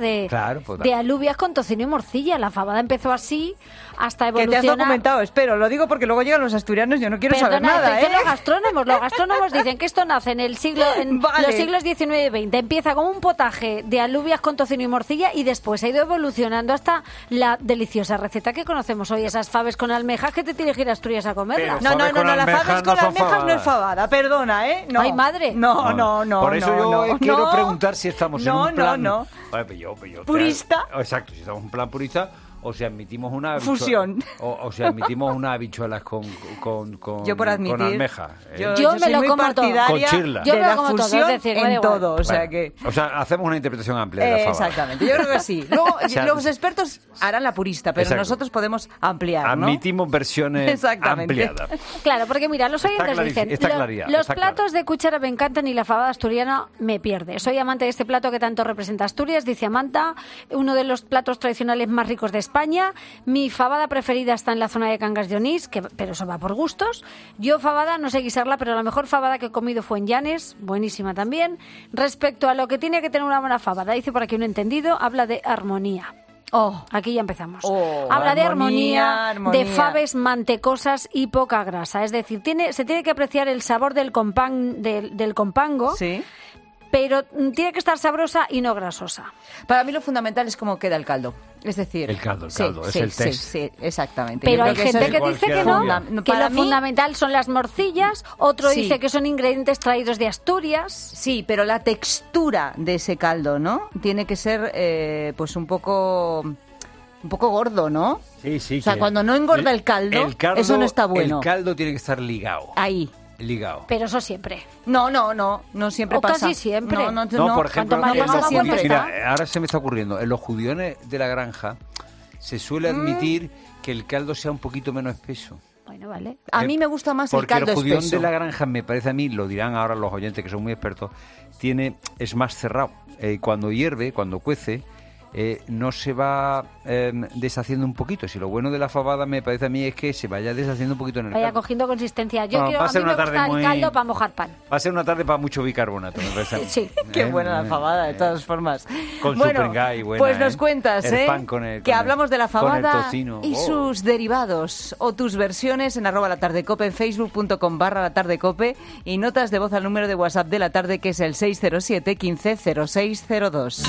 de alubias con tocino y morcilla. La fabada empezó así hasta evolucionar. Que te has documentado, espero. Lo digo porque luego llegan los asturianos, yo no quiero saber nada, Los gastrónomos dicen que esto nace en el siglo... los siglos XIX y XX. Empieza como un potaje de alubias con tocino y morcilla y después ha ido evolucionando hasta la deliciosa receta que conocemos hoy, esas faves con almejas que te tienes que ir a Asturias a comerlas. No, la faves con almejas no es fabada, perdona, No. Ay, madre. No. Por eso yo quiero preguntar si estamos en un plan... No. ¿Purista? Exacto, si estamos en un plan purista... O si admitimos una fusión. O si admitimos unas habichuelas con yo por admitir, con almeja. Yo me lo como todo. Con chirla. Yo me lo como fusión todo, es decir, en todo. O sea, hacemos una interpretación amplia de la fabada. Exactamente, yo creo que sí. Luego los expertos harán la purista, pero nosotros podemos ampliar, ¿no? Admitimos versiones ampliadas. Claro, porque mira, los oyentes dicen, los platos de cuchara me encantan y la fabada asturiana me pierde. Soy amante de este plato que tanto representa Asturias, dice Amanta, uno de los platos tradicionales más ricos de España. Mi fabada preferida está en la zona de Cangas de Onís, pero eso va por gustos. Yo fabada no sé guisarla, pero la mejor fabada que he comido fue en Llanes, buenísima también. Respecto a lo que tiene que tener una buena fabada, dice por aquí un entendido, habla de armonía. Aquí ya empezamos. Habla de armonía, de faves mantecosas y poca grasa. Es decir, se tiene que apreciar el sabor del compango. Sí. Pero tiene que estar sabrosa y no grasosa. Para mí lo fundamental es cómo queda el caldo. Es decir... El caldo, es el test. Sí, exactamente. Pero hay gente que dice que no, que lo fundamental son las morcillas, otro dice que son ingredientes traídos de Asturias. Sí, pero la textura de ese caldo, ¿no? Tiene que ser pues un poco gordo, ¿no? Sí. O sea, cuando no engorda el caldo, eso no está bueno. El caldo tiene que estar ligado. Ahí. ligado. Pero eso siempre. No siempre o pasa. casi siempre. No, por ejemplo, siempre. Ahora se me está ocurriendo, en los judiones de la granja se suele admitir que el caldo sea un poquito menos espeso. Bueno, vale. A mí me gusta más el caldo porque el judión espeso. de la granja, me parece a mí, lo dirán ahora los oyentes que son muy expertos, es más cerrado. Cuando hierve, cuando cuece, no se va deshaciendo un poquito. Si lo bueno de la fabada, me parece a mí, es que se vaya deshaciendo un poquito en el caldo. Vaya cogiendo consistencia. Yo quiero, va a mí me gusta el caldo para mojar pan. Va a ser una tarde para mucho bicarbonato, me parece a mí. Sí. Qué buena la fabada, de todas formas. Con bueno, Supergai, buena, pues nos cuentas, el pan con el, que hablamos de la fabada y sus derivados o tus versiones en @latardecope, en facebook.com/latardecope y notas de voz al número de WhatsApp de la tarde, que es el 607 15 0602.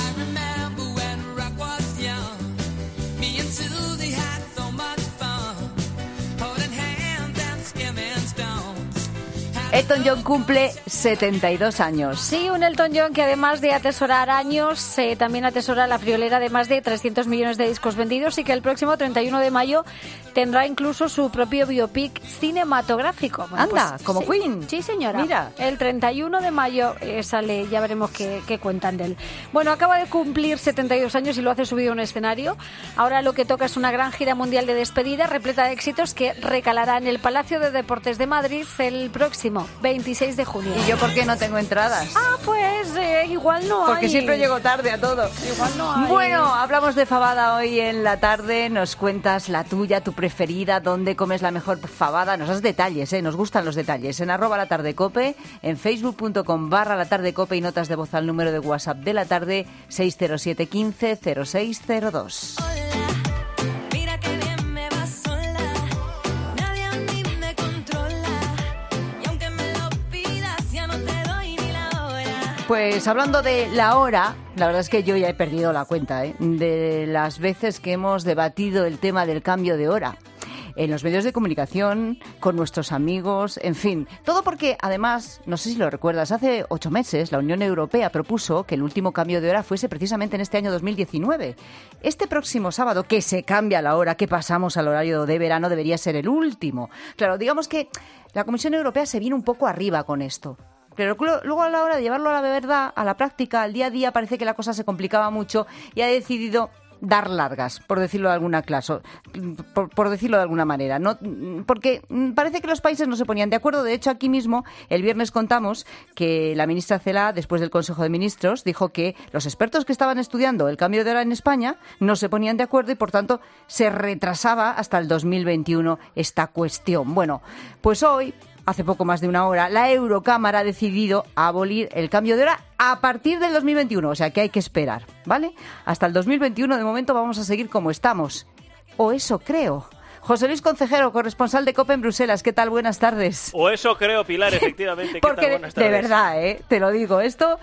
Elton John cumple 72 años. Sí, un Elton John que además de atesorar años, también atesora la friolera de más de 300 millones de discos vendidos y que el próximo 31 de mayo tendrá incluso su propio biopic cinematográfico. Bueno, anda, pues, como sí. Queen. Sí, señora. Mira. El 31 de mayo sale, ya veremos qué cuentan de él. Bueno, acaba de cumplir 72 años y lo hace subido a un escenario. Ahora lo que toca es una gran gira mundial de despedida repleta de éxitos que recalará en el Palacio de Deportes de Madrid el próximo 26 de junio. ¿Y yo por qué no tengo entradas? Pues igual no hay. Porque siempre llego tarde a todo. Igual no hay. Bueno, hablamos de fabada hoy en la tarde. Nos cuentas la tuya, tu preferida, dónde comes la mejor fabada. Nos das detalles, nos gustan los detalles. En @latardecope, en facebook.com/latardecope y notas de voz al número de WhatsApp de la tarde 607 15 0602. Pues hablando de la hora, la verdad es que yo ya he perdido la cuenta de las veces que hemos debatido el tema del cambio de hora en los medios de comunicación, con nuestros amigos, en fin. Todo porque, además, no sé si lo recuerdas, hace 8 meses la Unión Europea propuso que el último cambio de hora fuese precisamente en este año 2019. Este próximo sábado, que se cambia la hora, que pasamos al horario de verano, debería ser el último. Claro, digamos que la Comisión Europea se viene un poco arriba con esto. Pero luego a la hora de llevarlo a la verdad, a la práctica, al día a día, parece que la cosa se complicaba mucho y ha decidido dar largas, por decirlo de alguna clase, por decirlo de alguna manera, ¿no? Porque parece que los países no se ponían de acuerdo. De hecho, aquí mismo, el viernes contamos que la ministra Celaá, después del Consejo de Ministros, dijo que los expertos que estaban estudiando el cambio de hora en España no se ponían de acuerdo y, por tanto, se retrasaba hasta el 2021 esta cuestión. Bueno, pues hoy, hace poco más de una hora, la Eurocámara ha decidido abolir el cambio de hora a partir del 2021, o sea que hay que esperar, ¿vale? Hasta el 2021, de momento, vamos a seguir como estamos. O eso creo. José Luis Concejero, corresponsal de COPE en Bruselas. ¿Qué tal? Buenas tardes. O eso creo, Pilar, efectivamente. ¿Qué Porque tal? Buenas tardes. De verdad, te lo digo, esto...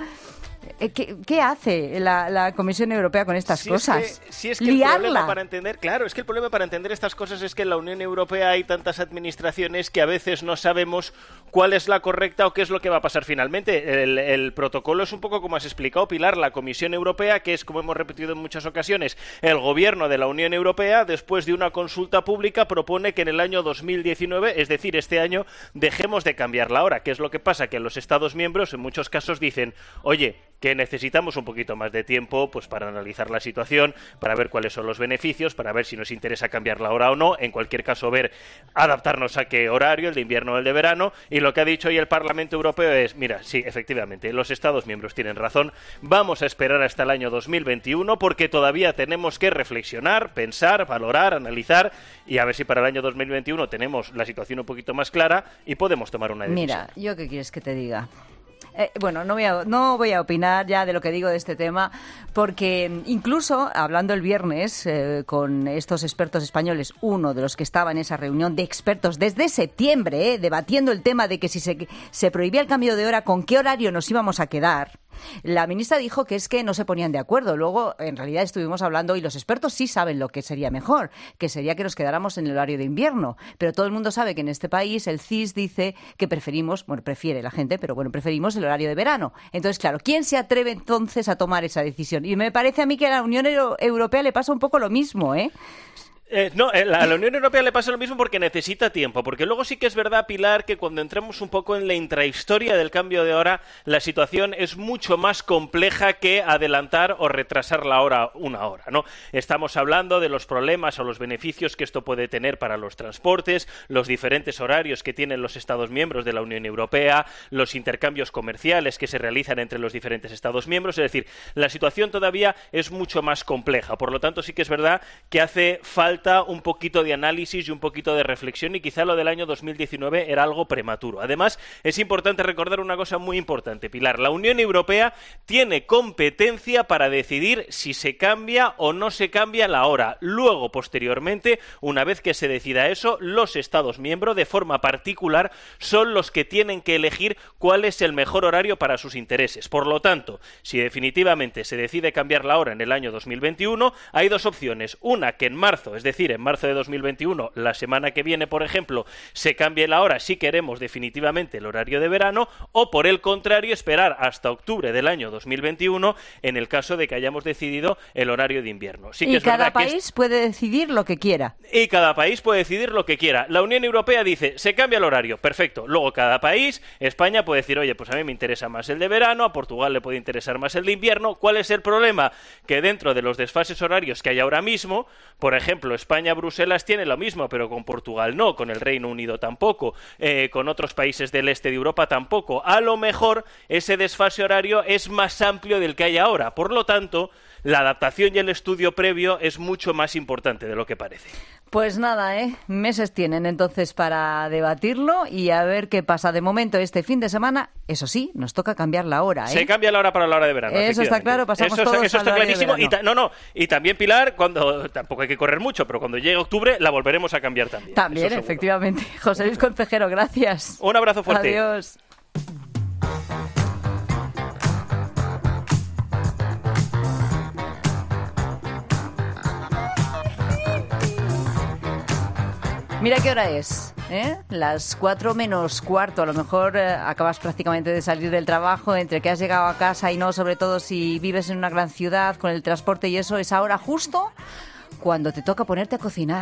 ¿Qué hace la Comisión Europea con estas cosas? Si es que el problema para entender, claro, es que el problema para entender estas cosas es que en la Unión Europea hay tantas administraciones que a veces no sabemos cuál es la correcta o qué es lo que va a pasar finalmente. El protocolo es un poco como has explicado, Pilar, la Comisión Europea, que es, como hemos repetido en muchas ocasiones, el gobierno de la Unión Europea, después de una consulta pública, propone que en el año 2019, es decir, este año, dejemos de cambiar la hora. ¿Qué es lo que pasa? Que los Estados miembros en muchos casos dicen, oye, que necesitamos un poquito más de tiempo pues para analizar la situación, para ver cuáles son los beneficios, para ver si nos interesa cambiar la hora o no, en cualquier caso adaptarnos a qué horario, el de invierno o el de verano, y lo que ha dicho hoy el Parlamento Europeo es, mira, sí, efectivamente, los Estados miembros tienen razón, vamos a esperar hasta el año 2021 porque todavía tenemos que reflexionar, pensar, valorar, analizar y a ver si para el año 2021 tenemos la situación un poquito más clara y podemos tomar una decisión. Mira, ¿yo qué quieres que te diga? Bueno, no voy a opinar ya de lo que digo de este tema, porque incluso hablando el viernes con estos expertos españoles, uno de los que estaba en esa reunión de expertos desde septiembre, debatiendo el tema de que si se prohibía el cambio de hora, ¿con qué horario nos íbamos a quedar? La ministra dijo que es que no se ponían de acuerdo. Luego, en realidad, estuvimos hablando y los expertos sí saben lo que sería mejor, que sería que nos quedáramos en el horario de invierno. Pero todo el mundo sabe que en este país el CIS dice que prefiere la gente, pero bueno, preferimos el horario de verano. Entonces, claro, ¿quién se atreve entonces a tomar esa decisión? Y me parece a mí que a la Unión Europea le pasa un poco lo mismo, ¿eh? A la Unión Europea le pasa lo mismo porque necesita tiempo, porque luego sí que es verdad, Pilar, que cuando entramos un poco en la intrahistoria del cambio de hora, la situación es mucho más compleja que adelantar o retrasar la hora una hora, ¿no? Estamos hablando de los problemas o los beneficios que esto puede tener para los transportes, los diferentes horarios que tienen los Estados miembros de la Unión Europea, los intercambios comerciales que se realizan entre los diferentes Estados miembros, es decir, la situación todavía es mucho más compleja, por lo tanto sí que es verdad que hace falta un poquito de análisis y un poquito de reflexión, y quizá lo del año 2019 era algo prematuro. Además, es importante recordar una cosa muy importante, Pilar. La Unión Europea tiene competencia para decidir si se cambia o no se cambia la hora. Luego, posteriormente, una vez que se decida eso, los Estados miembros, de forma particular, son los que tienen que elegir cuál es el mejor horario para sus intereses. Por lo tanto, si definitivamente se decide cambiar la hora en el año 2021, hay dos opciones. Una, que en marzo, es decir, en marzo de 2021, la semana que viene, por ejemplo, se cambie la hora si queremos definitivamente el horario de verano, o por el contrario, esperar hasta octubre del año 2021 en el caso de que hayamos decidido el horario de invierno. Sí que y cada país puede decidir lo que quiera. Y cada país puede decidir lo que quiera. La Unión Europea dice, se cambia el horario, perfecto. Luego cada país, España puede decir, oye, pues a mí me interesa más el de verano, a Portugal le puede interesar más el de invierno. ¿Cuál es el problema? Que dentro de los desfases horarios que hay ahora mismo, por ejemplo, España-Bruselas tiene lo mismo, pero con Portugal no, con el Reino Unido tampoco, con otros países del este de Europa tampoco. A lo mejor ese desfase horario es más amplio del que hay ahora. Por lo tanto, la adaptación y el estudio previo es mucho más importante de lo que parece. Pues nada, meses tienen entonces para debatirlo y a ver qué pasa. De momento, este fin de semana, eso sí, nos toca cambiar la hora. Se cambia la hora para la hora de verano. Eso está claro, pasamos todos eso está al horario clarísimo. de verano. Y también, Pilar, cuando tampoco hay que correr mucho, pero cuando llegue octubre la volveremos a cambiar también. También, efectivamente. José Luis Concejero, gracias. Un abrazo fuerte. Adiós. Mira qué hora es, las 4 menos cuarto. A lo mejor acabas prácticamente de salir del trabajo, entre que has llegado a casa y no, sobre todo si vives en una gran ciudad con el transporte y eso, es ahora justo cuando te toca ponerte a cocinar.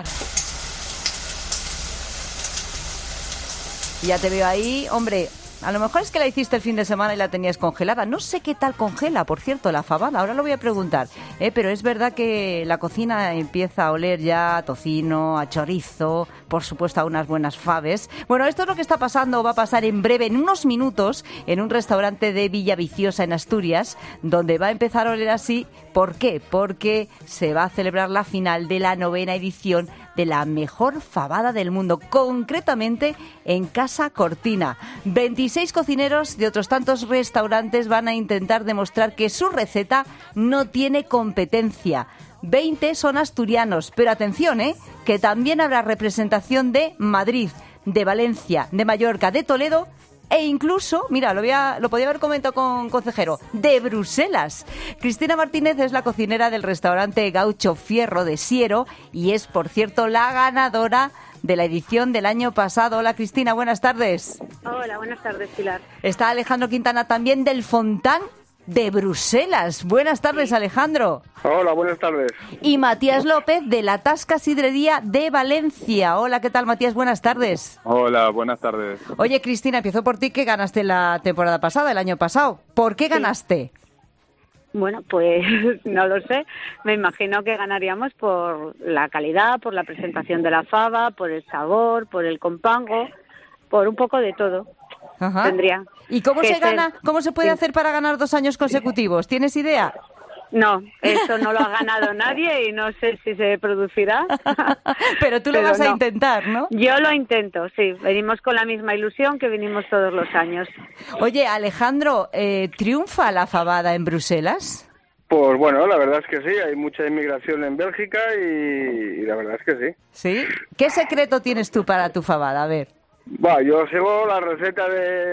Ya te veo ahí, hombre. A lo mejor es que la hiciste el fin de semana y la tenías congelada. No sé qué tal congela, por cierto, la fabada. Ahora lo voy a preguntar. Pero es verdad que la cocina empieza a oler ya a tocino, a chorizo, por supuesto a unas buenas faves. Bueno, esto es lo que está pasando o va a pasar en breve, en unos minutos, en un restaurante de Villaviciosa, en Asturias, donde va a empezar a oler así. ¿Por qué? Porque se va a celebrar la final de la 9ª edición de la mejor fabada del mundo, concretamente en Casa Cortina. 26 cocineros de otros tantos restaurantes van a intentar demostrar que su receta no tiene competencia. 20 son asturianos, pero atención, que también habrá representación de Madrid, de Valencia, de Mallorca, de Toledo e incluso, mira, lo podía haber comentado con Concejero, de Bruselas. Cristina Martínez es la cocinera del restaurante Gaucho Fierro de Siero y es, por cierto, la ganadora de la edición del año pasado. Hola, Cristina, buenas tardes. Hola, buenas tardes, Pilar. Está Alejandro Quintana también del Fontán de Bruselas. Buenas tardes, Alejandro. Hola, buenas tardes. Y Matías López de la Tasca Sidrería de Valencia. Hola, ¿qué tal, Matías? Buenas tardes. Hola, buenas tardes. Oye, Cristina, empiezo por ti, que ganaste la temporada pasada, el año pasado. ¿Por qué ganaste? Bueno, pues no lo sé. Me imagino que ganaríamos por la calidad, por la presentación de la fava, por el sabor, por el compango, por un poco de todo. Ajá. Tendría. ¿Y cómo se gana? ¿Cómo se puede hacer para ganar 2 años consecutivos? ¿Tienes idea? No, eso no lo ha ganado nadie y no sé si se producirá. Pero tú lo vas a intentar, ¿no? Yo lo intento, sí. Venimos con la misma ilusión que venimos todos los años. Oye, Alejandro, ¿triunfa la fabada en Bruselas? Pues bueno, la verdad es que sí. Hay mucha inmigración en Bélgica y la verdad es que sí. ¿Sí? ¿Qué secreto tienes tú para tu fabada? A ver. Bueno, yo sigo la receta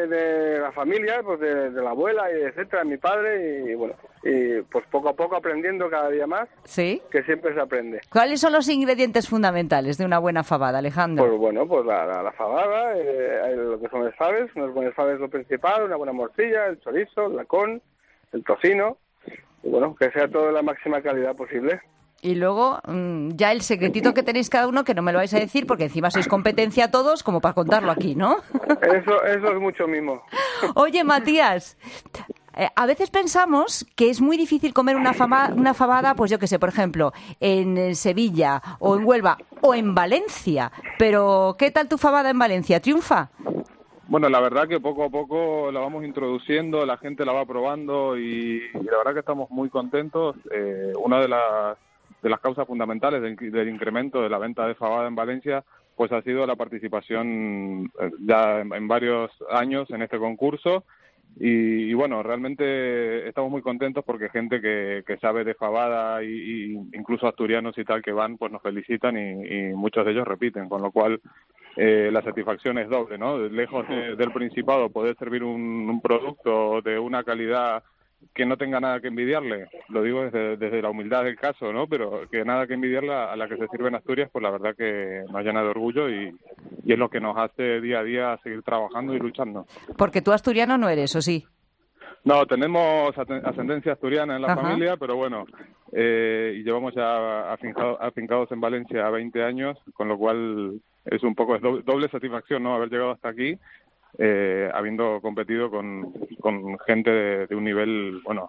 de la familia, pues de la abuela y etcétera, mi padre, y bueno, y pues poco a poco aprendiendo cada día más. ¿Sí? Que siempre se aprende. ¿Cuáles son los ingredientes fundamentales de una buena fabada, Alejandro? Pues bueno, pues la fabada, lo que son las faves, unas buenas faves lo principal, una buena morcilla, el chorizo, el lacón, el tocino, y bueno, que sea todo de la máxima calidad posible. Y luego, ya el secretito que tenéis cada uno, que no me lo vais a decir, porque encima sois competencia todos, como para contarlo aquí, ¿no? Eso es mucho mimo. Oye, Matías, a veces pensamos que es muy difícil comer una fabada, pues yo que sé, por ejemplo, en Sevilla, o en Huelva, o en Valencia. Pero, ¿qué tal tu fabada en Valencia? ¿Triunfa? Bueno, la verdad que poco a poco la vamos introduciendo, la gente la va probando y la verdad que estamos muy contentos. Una de las causas fundamentales del incremento de la venta de fabada en Valencia pues ha sido la participación ya en varios años en este concurso y bueno, realmente estamos muy contentos porque gente que sabe de fabada y incluso asturianos y tal que van pues nos felicitan y muchos de ellos repiten, con lo cual la satisfacción es doble, ¿no? Lejos del Principado poder servir un producto de una calidad que no tenga nada que envidiarle, lo digo desde la humildad del caso, ¿no? Pero que nada que envidiarle a la que se sirve en Asturias, pues la verdad que nos llena de orgullo y es lo que nos hace día a día seguir trabajando y luchando. Porque tú asturiano no eres, ¿o sí? No, tenemos ascendencia asturiana en la familia, pero bueno, y llevamos ya afincados en Valencia 20 años, con lo cual es un poco doble satisfacción, ¿no? Haber llegado hasta aquí, habiendo competido con gente de un nivel, bueno,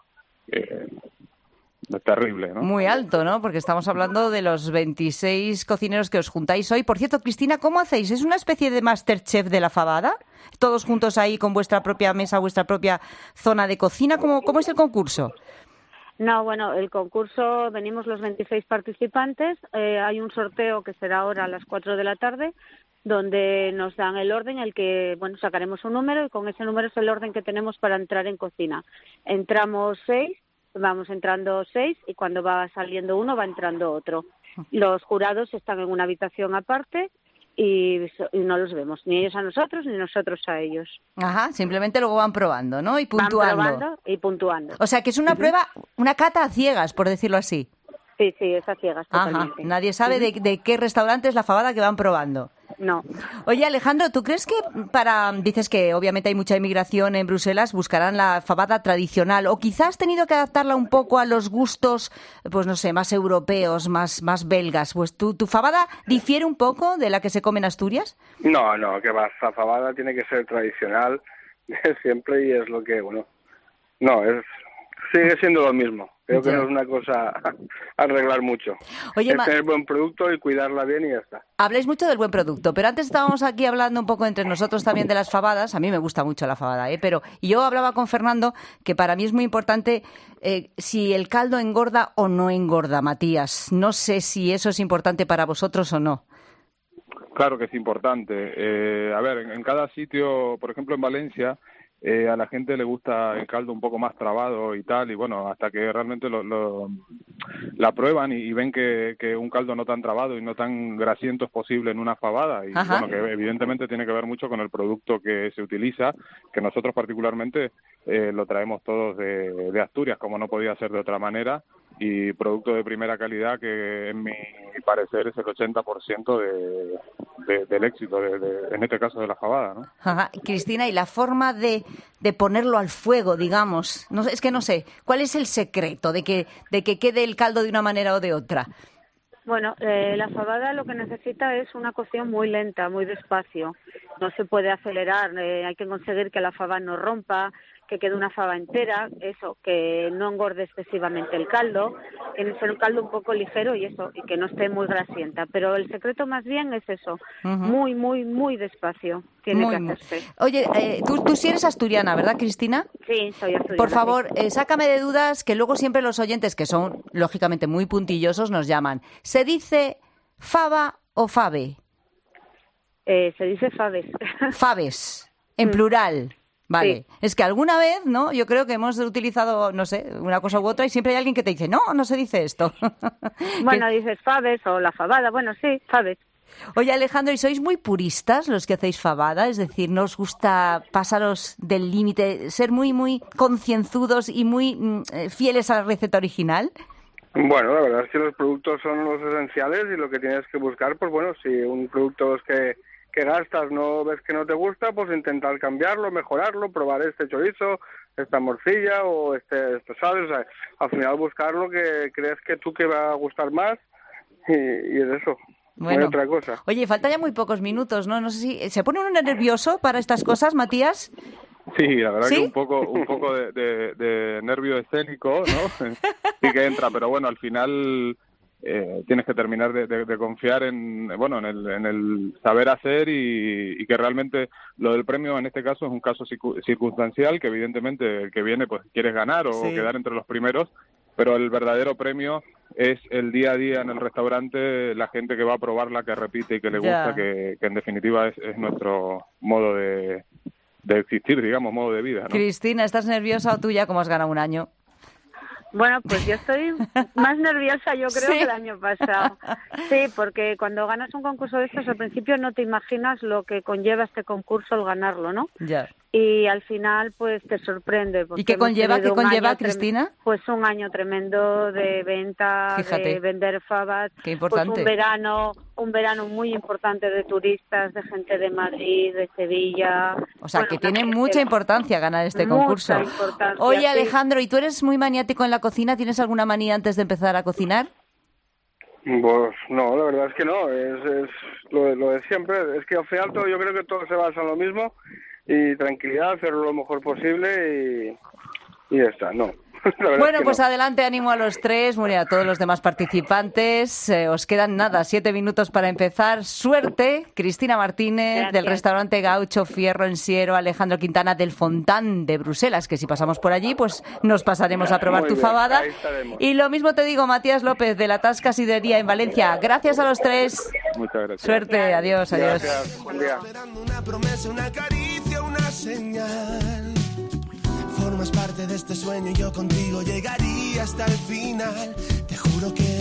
terrible, ¿no? Muy alto, ¿no? Porque estamos hablando de los 26 cocineros que os juntáis hoy. Por cierto, Cristina, ¿cómo hacéis? ¿Es una especie de Masterchef de la fabada? ¿Todos juntos ahí con vuestra propia mesa, vuestra propia zona de cocina? ¿Cómo es el concurso? No, bueno, el concurso, venimos los 26 participantes, hay un sorteo que será ahora a las 4 de la tarde, donde nos dan el orden, el que, bueno, sacaremos un número y con ese número es el orden que tenemos para entrar en cocina. Entramos 6, vamos entrando 6 y cuando va saliendo uno va entrando otro. Los jurados están en una habitación aparte y no los vemos, ni ellos a nosotros ni nosotros a ellos. Ajá, simplemente luego van probando, ¿no? Y puntuando. Van probando y puntuando. O sea, que es una prueba, una cata a ciegas, por decirlo así. Sí, es a ciegas totalmente. Ajá, nadie sabe de qué restaurante es la fabada que van probando. No. Oye, Alejandro, ¿tú crees que dices que obviamente hay mucha inmigración en Bruselas, buscarán la fabada tradicional o quizás has tenido que adaptarla un poco a los gustos, pues no sé, más europeos, más belgas? Pues ¿tu fabada difiere un poco de la que se come en Asturias? No, que va, la fabada tiene que ser tradicional siempre y es lo que, bueno, sigue siendo lo mismo. Creo que no es una cosa a arreglar mucho. Oye, es tener buen producto y cuidarla bien y ya está. Habláis mucho del buen producto, pero antes estábamos aquí hablando un poco entre nosotros también de las fabadas. A mí me gusta mucho la fabada, pero yo hablaba con Fernando que para mí es muy importante si el caldo engorda o no engorda, Matías. No sé si eso es importante para vosotros o no. Claro que es importante. A ver, en cada sitio, por ejemplo en Valencia, a la gente le gusta el caldo un poco más trabado y tal, y bueno, hasta que realmente la prueban y ven que un caldo no tan trabado y no tan grasiento es posible en una fabada, y bueno, que evidentemente tiene que ver mucho con el producto que se utiliza, que nosotros particularmente lo traemos todos de Asturias, como no podía ser de otra manera, y producto de primera calidad que en mi parecer es el 80% del éxito, en este caso de la fabada, ¿no? Ajá. Cristina, ¿y la forma de ponerlo al fuego, digamos? No, es que no sé, ¿cuál es el secreto de que quede el caldo de una manera o de otra? Bueno, la fabada lo que necesita es una cocción muy lenta, muy despacio. No se puede acelerar, hay que conseguir que la faba no rompa, que quede una faba entera, eso, que no engorde excesivamente el caldo, tiene que ser un caldo un poco ligero y que no esté muy grasienta. Pero el secreto más bien es eso, muy, muy, muy despacio tiene que hacerse. Oye, tú sí eres asturiana, ¿verdad, Cristina? Sí, soy asturiana. Por favor, sácame de dudas, que luego siempre los oyentes, que son lógicamente muy puntillosos, nos llaman. ¿Se dice fava o fave? Se dice faves. Faves, en plural. Vale, sí. Es que alguna vez, ¿no? Yo creo que hemos utilizado, no sé, una cosa u otra y siempre hay alguien que te dice, no se dice esto. Bueno, dices faves o la fabada, bueno, sí, faves. Oye, Alejandro, ¿y sois muy puristas los que hacéis fabada? Es decir, ¿no os gusta pasaros del límite, ser muy, muy concienzudos y muy fieles a la receta original? Bueno, la verdad es que los productos son los esenciales y lo que tienes que buscar, pues bueno, si un producto es que gastas no ves que no te gusta, pues intentar cambiarlo, mejorarlo, probar este chorizo, esta morcilla o esto, ¿sabes? O sea, al final buscar lo que crees que tú que va a gustar más y es eso. Bueno. No hay otra cosa. Oye, faltan ya muy pocos minutos, ¿no? No sé si... ¿Se pone uno nervioso para estas cosas, Matías? Sí, la verdad ¿Sí? que un poco de nervio escénico, ¿no? Sí que entra, pero bueno, al final tienes que terminar de confiar en el saber hacer y que realmente lo del premio en este caso es un caso circunstancial, que evidentemente el que viene pues quieres ganar o quedar entre los primeros, pero el verdadero premio es el día a día en el restaurante, la gente que va a probarla, que repite y que le gusta, que en definitiva es nuestro modo de existir, digamos, modo de vida, ¿no? Cristina, ¿estás nerviosa o tú ya como has ganado un año? Bueno, pues yo estoy más nerviosa, yo creo, que el año pasado. Sí, porque cuando ganas un concurso de estos, al principio no te imaginas lo que conlleva este concurso el ganarlo, ¿no? Ya. Y al final, pues te sorprende. ¿Y qué conlleva, Cristina? Pues un año tremendo de venta, de vender fabas. Qué importante. Pues un verano muy importante de turistas, de gente de Madrid, de Sevilla. O sea, que tiene mucha importancia ganar este concurso. Mucha importancia. Oye, Alejandro, ¿y tú eres muy maniático en la cocina? ¿Tienes alguna manía antes de empezar a cocinar? Pues no, la verdad es que no. Es lo de siempre. Es que al final yo creo que todo se basa en lo mismo. Y tranquilidad, hacerlo lo mejor posible y ya está, no. Bueno, pues adelante, ánimo a los tres, bueno, y a todos los demás participantes. Os quedan 7 minutos para empezar. Suerte, Cristina Martínez, del restaurante Gaucho Fierro en Siero, Alejandro Quintana del Fontán de Bruselas, que si pasamos por allí, pues nos pasaremos a probar tu fabada. Y lo mismo te digo, Matías López, de la Tasca Sidería en Valencia. Gracias a los tres. Muchas gracias. Suerte, adiós, adiós. Gracias. Buen día. Una promesa, una caricia, una señal. Formas parte de este sueño y yo contigo llegaría hasta el final. Te juro que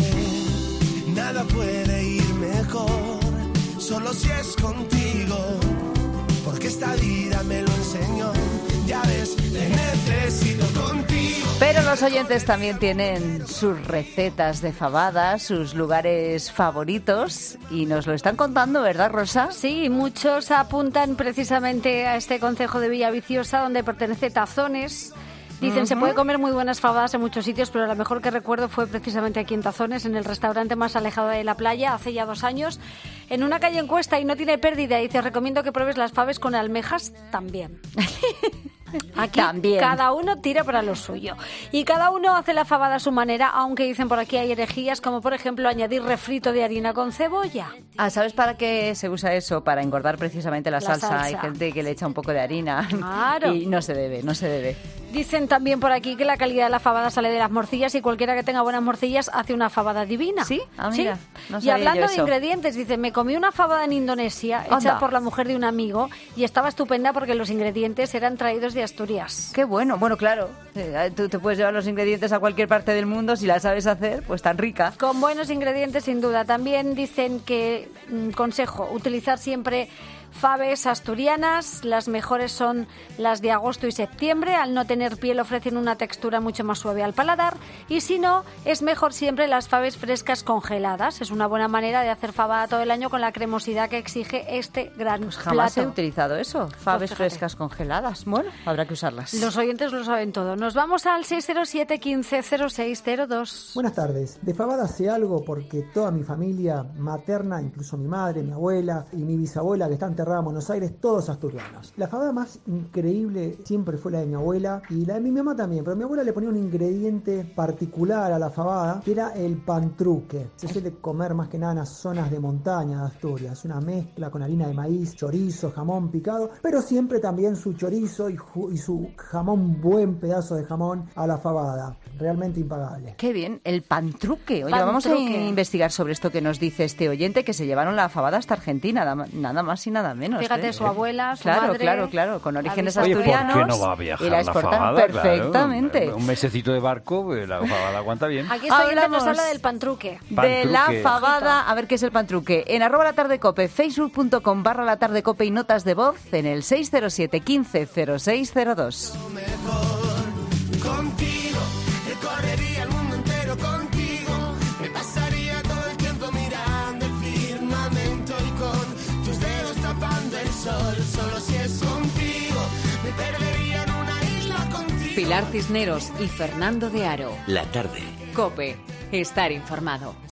nada puede ir mejor, solo si es contigo, porque esta vida me lo enseñó. Ya ves, te necesito contigo. Pero los oyentes también tienen sus recetas de fabada, sus lugares favoritos, y nos lo están contando, ¿verdad, Rosa? Sí, muchos apuntan precisamente a este concejo de Villaviciosa, donde pertenece Tazones. Dicen, se puede comer muy buenas fabadas en muchos sitios, pero la mejor que recuerdo fue precisamente aquí en Tazones, en el restaurante más alejado de la playa, hace ya 2 años, en una calle en Cuesta, y no tiene pérdida. Y te recomiendo que pruebes las faves con almejas también. Aquí también. Cada uno tira para lo suyo. Y cada uno hace la fabada a su manera, aunque dicen por aquí hay herejías, como por ejemplo añadir refrito de harina con cebolla. ¿Sabes para qué se usa eso? Para engordar precisamente la salsa. Hay gente que le echa un poco de harina. Claro. Y no se debe. Dicen también por aquí que la calidad de la fabada sale de las morcillas, y cualquiera que tenga buenas morcillas hace una fabada divina. ¿Sí? Mira, ¿sí? No y hablando de ingredientes, dicen, me comí una fabada en Indonesia, hecha por la mujer de un amigo, y estaba estupenda porque los ingredientes eran traídos de Asturias. Qué bueno. Bueno, claro, tú te puedes llevar los ingredientes a cualquier parte del mundo, si la sabes hacer, pues tan rica. Con buenos ingredientes, sin duda. También dicen que, consejo, utilizar siempre faves asturianas. Las mejores son las de agosto y septiembre. Al no tener piel ofrecen una textura mucho más suave al paladar, y si no, es mejor siempre las faves frescas congeladas. Es una buena manera de hacer fabada todo el año con la cremosidad que exige este gran plato. Jamás he utilizado eso, faves frescas congeladas. Bueno, habrá que usarlas. Los oyentes lo saben todo. Nos vamos al 607 15 0602. Buenas tardes. De fabada sé algo porque toda mi familia materna, incluso mi madre, mi abuela y mi bisabuela, que están enterrada en Buenos Aires, todos asturianos. La fabada más increíble siempre fue la de mi abuela, y la de mi mamá también, pero mi abuela le ponía un ingrediente particular a la fabada, que era el pantruque. Se suele comer más que nada en las zonas de montaña de Asturias, una mezcla con harina de maíz, chorizo, jamón picado, pero siempre también su chorizo y su jamón, buen pedazo de jamón a la fabada. Realmente impagable. Qué bien, el pantruque. Oye, vamos a investigar sobre esto que nos dice este oyente, que se llevaron la fabada hasta Argentina, nada más y nada menos. Fíjate, su abuela, su madre... Claro, con orígenes asturianos. ¿Por qué no va a viajar y la exportan fabada, perfectamente. Claro. Un mesecito de barco, la fabada aguanta bien. Aquí nos habla del pantruque. De la fabada, a ver qué es el pantruque. En @latardecope, facebook.com/latardecope y notas de voz en el 607 15 0602. Contigo, recorrería el mundo entero contigo. Me pasaría todo el tiempo mirando el firmamento y con tus dedos tapando el sol. Solo si es contigo, me perdería en una isla contigo. Pilar Cisneros y Fernando de Aro. La tarde. COPE. Estar informado.